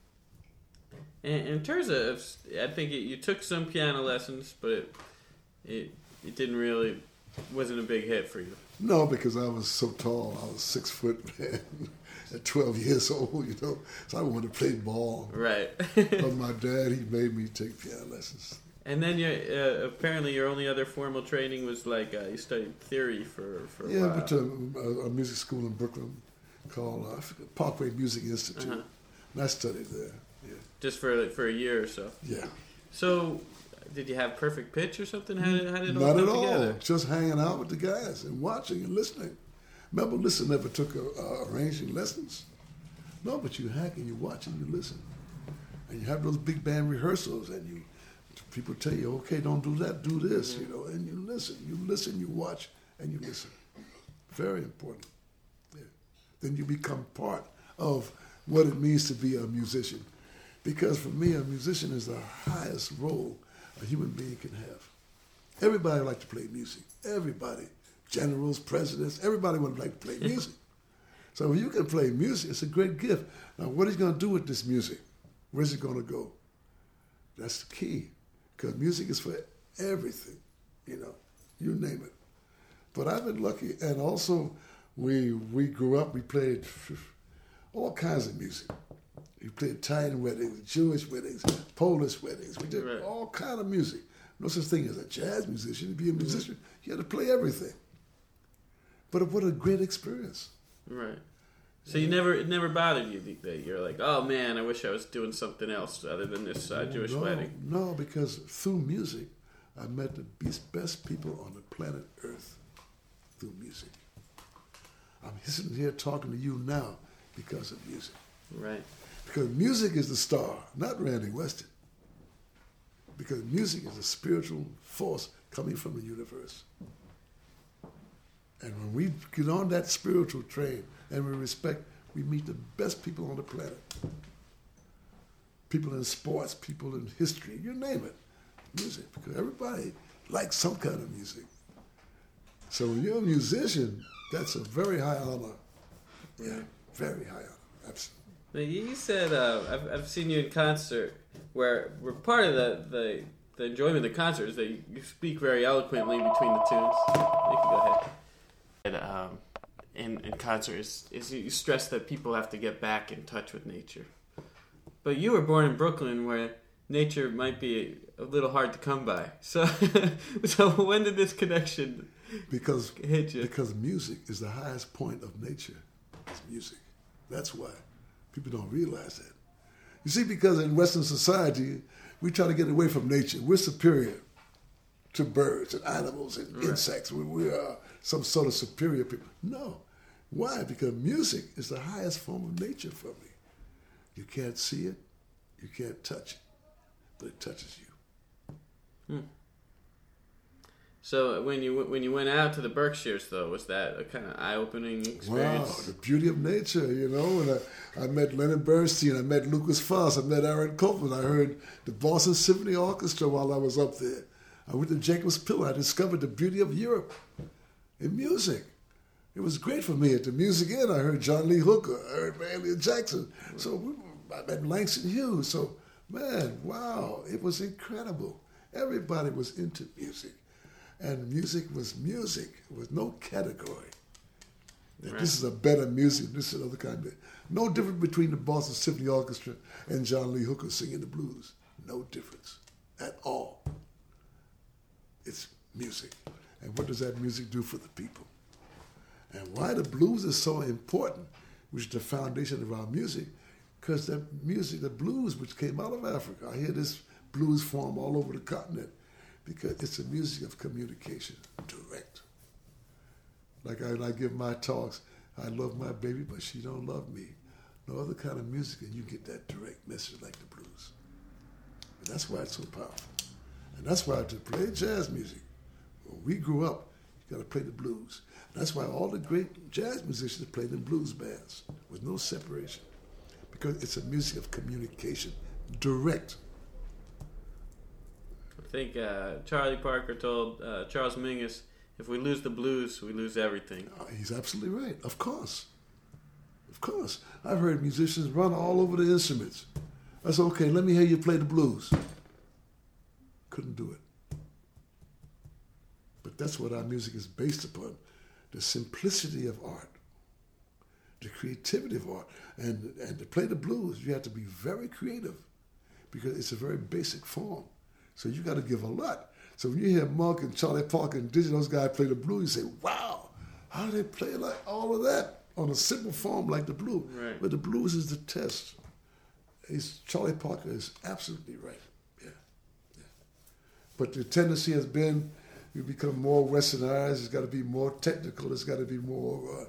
And in terms of, I think you took some piano lessons, but it didn't really, wasn't a big hit for you. No, because I was so tall. I was 6 foot, man, at 12 years old, you know. So I wanted to play ball. Right. But my dad, he made me take piano lessons. And then apparently your only other formal training was like you studied theory for a while. Yeah, I went to a music school in Brooklyn called Parkway Music Institute. Uh-huh. And I studied there. Yeah. Just for a year or so. Yeah. So, did you have perfect pitch or something? How did it all Not come at all. together? Just hanging out with the guys and watching and listening. Remember, Listen never took arranging lessons. No, but you hack and you watch and you listen. And you have those big band rehearsals and people tell you, okay, don't do that, do this, you know, and you listen, you watch, and you listen. Very important. Yeah. Then you become part of what it means to be a musician. Because for me, a musician is the highest role a human being can have. Everybody like to play music. Everybody. Generals, presidents, everybody would like to play music. So if you can play music, it's a great gift. Now, what are you going to do with this music? Where's it going to go? That's the key. Because music is for everything, you know, you name it. But I've been lucky. And also, we grew up, we played all kinds of music. We played Italian weddings, Jewish weddings, Polish weddings. We did all kind of music. No such thing as a jazz musician. To be a musician, you had to play everything. But what a great experience. Right. So it never bothered you that you're like, oh man, I wish I was doing something else other than this Jewish wedding. No, because through music, I met the best people on the planet Earth through music. I'm sitting here talking to you now because of music. Right. Because music is the star, not Randy Weston. Because music is a spiritual force coming from the universe. And when we get on that spiritual train and we respect, we meet the best people on the planet. People in sports, people in history, you name it. Music, because everybody likes some kind of music. So when you're a musician, that's a very high honor. Yeah, very high honor. Absolutely. Now, you said I've seen you in concert, where part of the enjoyment of the concert is that you speak very eloquently between the tunes. You can go ahead. And in concert is you stress that people have to get back in touch with nature. But you were born in Brooklyn, where nature might be a little hard to come by. So when did this connection hit you? Because music is the highest point of nature. It's music. That's why. People don't realize that. You see, because in Western society, we try to get away from nature. We're superior to birds and animals and insects. We are some sort of superior people. No. Why? Because music is the highest form of nature for me. You can't see it, you can't touch it, but it touches you. So when you went out to the Berkshires, though, was that a kind of eye-opening experience? Wow, the beauty of nature, you know. And I met Leonard Bernstein, I met Lucas Foss, I met Aaron Copland, I heard the Boston Symphony Orchestra while I was up there. I went to Jacob's Pillar, I discovered the beauty of Europe in music. It was great for me. At the Music Inn, I heard John Lee Hooker, I heard Mahalia Jackson. So I met Langston Hughes. So, man, wow, it was incredible. Everybody was into music. And music was music. It was no category. Right. This is a better music. This is another kind of... No difference between the Boston Symphony Orchestra and John Lee Hooker singing the blues. No difference at all. It's music. And what does that music do for the people? And why the blues is so important, which is the foundation of our music, because the music, the blues, which came out of Africa, I hear this blues form all over the continent, because it's a music of communication, direct. Like I give my talks, I love my baby, but she don't love me. No other kind of music, and you get that direct message like the blues. And that's why it's so powerful. And that's why to play jazz music, when we grew up, you got to play the blues. That's why all the great jazz musicians played in blues bands with no separation, because it's a music of communication, direct. I think Charlie Parker told Charles Mingus, if we lose the blues, we lose everything. He's absolutely right. Of course. Of course. I've heard musicians run all over the instruments. I said, okay, let me hear you play the blues. Couldn't do it. But that's what our music is based upon. The simplicity of art. The creativity of art. And to play the blues, you have to be very creative, because it's a very basic form. So you got to give a lot. So when you hear Monk and Charlie Parker and Dizzy, those guys play the blues, you say, wow, how do they play like all of that on a simple form like the blues? Right. But the blues is the test. Charlie Parker is absolutely right. Yeah. But the tendency has been, you become more westernized, it's got to be more technical, it's got to be more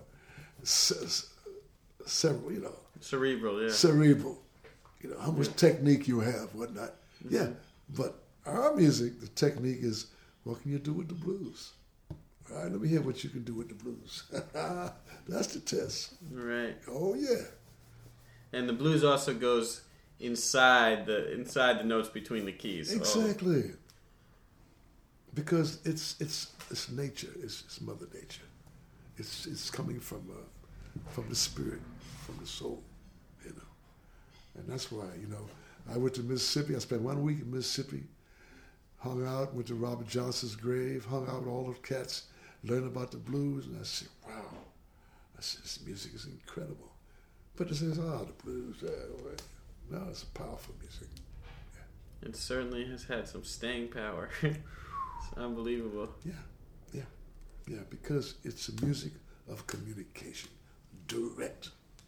cerebral. Cerebral, yeah. Cerebral. How much technique you have, whatnot. Mm-hmm. Yeah, but our music, the technique is, what can you do with the blues? All right, let me hear what you can do with the blues. That's the test. Right. Oh, yeah. And the blues also goes inside the notes between the keys. Exactly. Oh. Because it's nature. It's Mother Nature. It's coming from the spirit, from the soul, And that's why, I went to Mississippi. I spent 1 week in Mississippi, hung out, went to Robert Johnson's grave, hung out with all those cats, learned about the blues, and I said, wow. I said, this music is incredible. But they say, the blues, no, it's a powerful music. Yeah. It certainly has had some staying power. It's unbelievable. Yeah, because it's a music of communication, direct.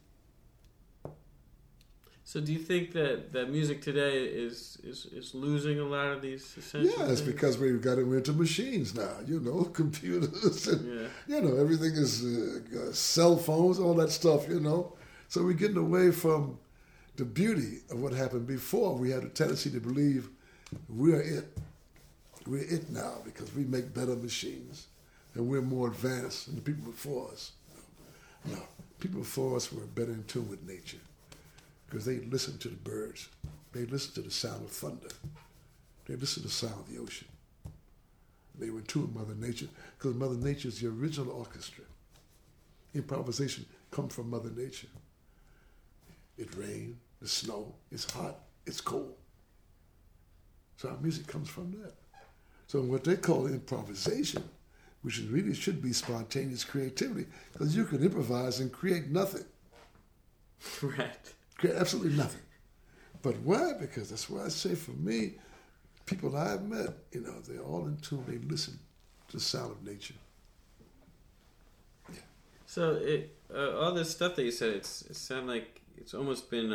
So do you think that music today is losing a lot of these essential things? It's because we've got into machines now, computers, and, everything is cell phones, all that stuff, So we're getting away from the beauty of what happened before. We had a tendency to believe we're it. We're it now because we make better machines and we're more advanced than the people before us. No, people before us were better in tune with nature because they listened to the birds. They listened to the sound of thunder. They listened to the sound of the ocean. They were in tune with Mother Nature because Mother Nature is the original orchestra. Improvisation comes from Mother Nature. It rains, it's snow, it's hot, it's cold. So our music comes from that. So what they call improvisation, which really should be spontaneous creativity, because you can improvise and create nothing. Right. Create absolutely nothing. But why? Because that's why I say for me, people I've met, they're all in tune. They listen to the sound of nature. Yeah. So all this stuff that you said, it sounds like it's almost been.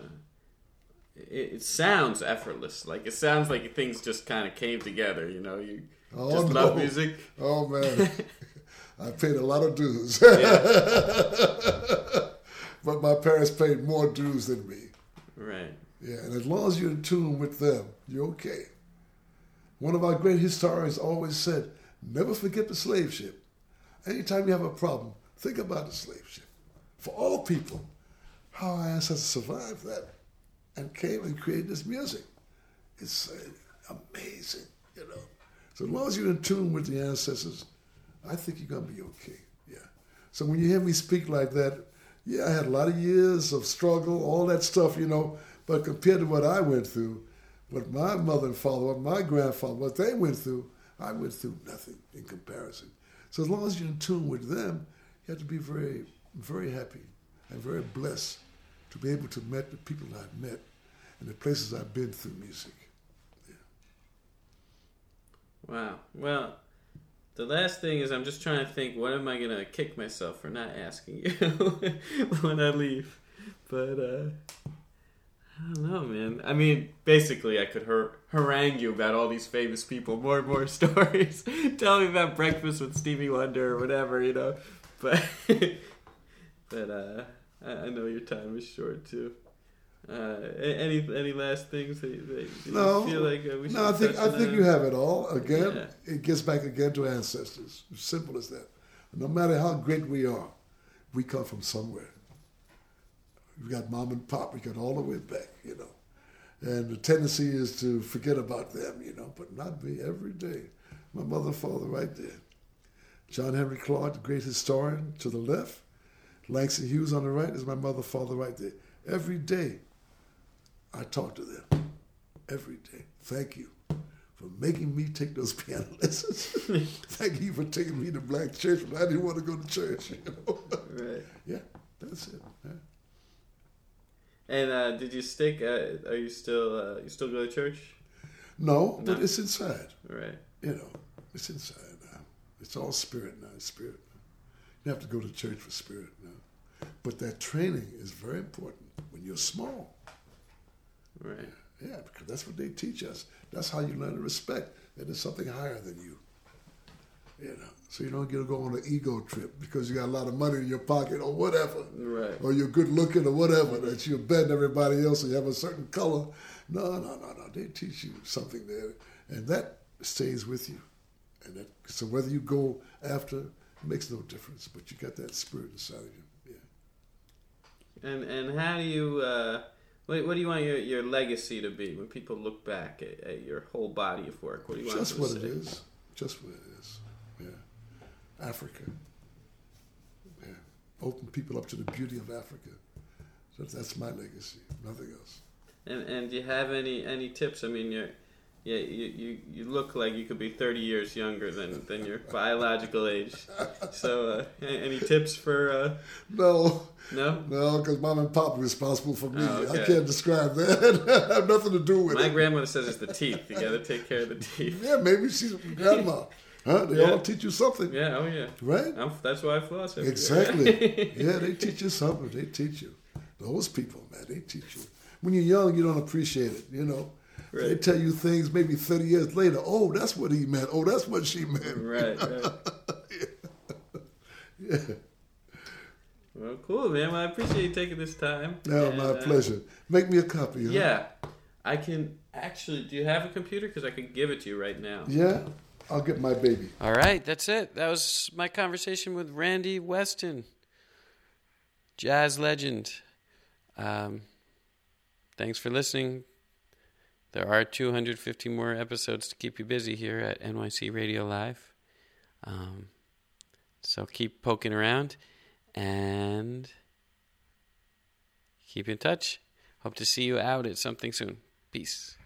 It sounds effortless. Like it sounds like things just kind of came together. You love music. Oh man, I paid a lot of dues. But my parents paid more dues than me. Right. Yeah, and as long as you're in tune with them, you're okay. One of our great historians always said, never forget the slave ship. Anytime you have a problem, think about the slave ship. For all people, how our ancestors survived that and came and created this music. It's amazing, So as long as you're in tune with the ancestors, I think you're going to be okay, yeah. So when you hear me speak like that, yeah, I had a lot of years of struggle, all that stuff, but compared to what I went through, what my mother and father, what my grandfather, what they went through, I went through nothing in comparison. So as long as you're in tune with them, you have to be very, very happy and very blessed to be able to meet the people I've met and the places I've been through music. Yeah. Wow. Well, the last thing is I'm just trying to think, what am I going to kick myself for not asking you when I leave? But I don't know, man. I mean, basically I could harangue you about all these famous people, more and more stories. Tell me about Breakfast with Stevie Wonder or whatever, But I know your time is short too. Any last things that you feel like we should? No, I think you have it all. Again, It gets back again to ancestors. Simple as that. No matter how great we are, we come from somewhere. We got mom and pop. We got all the way back, And the tendency is to forget about them, but not me every day. My mother and father right there. John Henry Clark, the great historian, to the left. Langston Hughes on the right is my mother and father right there. Every day, I talk to them. Every day. Thank you for making me take those piano lessons. Thank you for taking me to black church when I didn't want to go to church. Right. Yeah, that's it. Yeah. And did you stick? Are you still go to church? No, but it's inside. Right. It's inside now. It's all spirit now. It's spirit. You have to go to church for spirit now. But that training is very important when you're small. Right. Yeah, because that's what they teach us. That's how you learn to respect that there's something higher than you. So you don't get to go on an ego trip because you got a lot of money in your pocket or whatever. Right. Or you're good looking or whatever, that you're better than everybody else or you have a certain color. No. They teach you something there. And that stays with you. So whether you go after, it makes no difference. But you got that spirit inside of you. Yeah. And how do you... What do you want your legacy to be when people look back at your whole body of work? What do you want Just them to what say? it is. Just what it is. Yeah. Africa. Yeah. Open people up to the beauty of Africa. So that's my legacy. Nothing else. And do you have any tips? I mean, you look like you could be 30 years younger than your biological age. So, any tips for... No. No? No, because mom and pop are responsible for me. Oh, okay. I can't describe that. I have nothing to do with it. My grandmother says it's the teeth. You got to take care of the teeth. Yeah, maybe she's grandma. Huh? They all teach you something. Yeah, oh yeah. Right? That's why I floss every Exactly. day. Yeah, they teach you something. They teach you. Those people, man, they teach you. When you're young, you don't appreciate it, Right. They tell you things maybe 30 years later. Oh, that's what he meant. Oh, that's what she meant. Right. Yeah. Well, cool, man. Well, I appreciate you taking this time. No, my pleasure. Make me a copy. Huh? Yeah. I can actually... Do you have a computer? Because I can give it to you right now. Yeah. I'll get my baby. All right. That's it. That was my conversation with Randy Weston. Jazz legend. Thanks for listening. there are 250 more episodes to keep you busy here at NYC Radio Live. So keep poking around and keep in touch. Hope to see you out at something soon. Peace.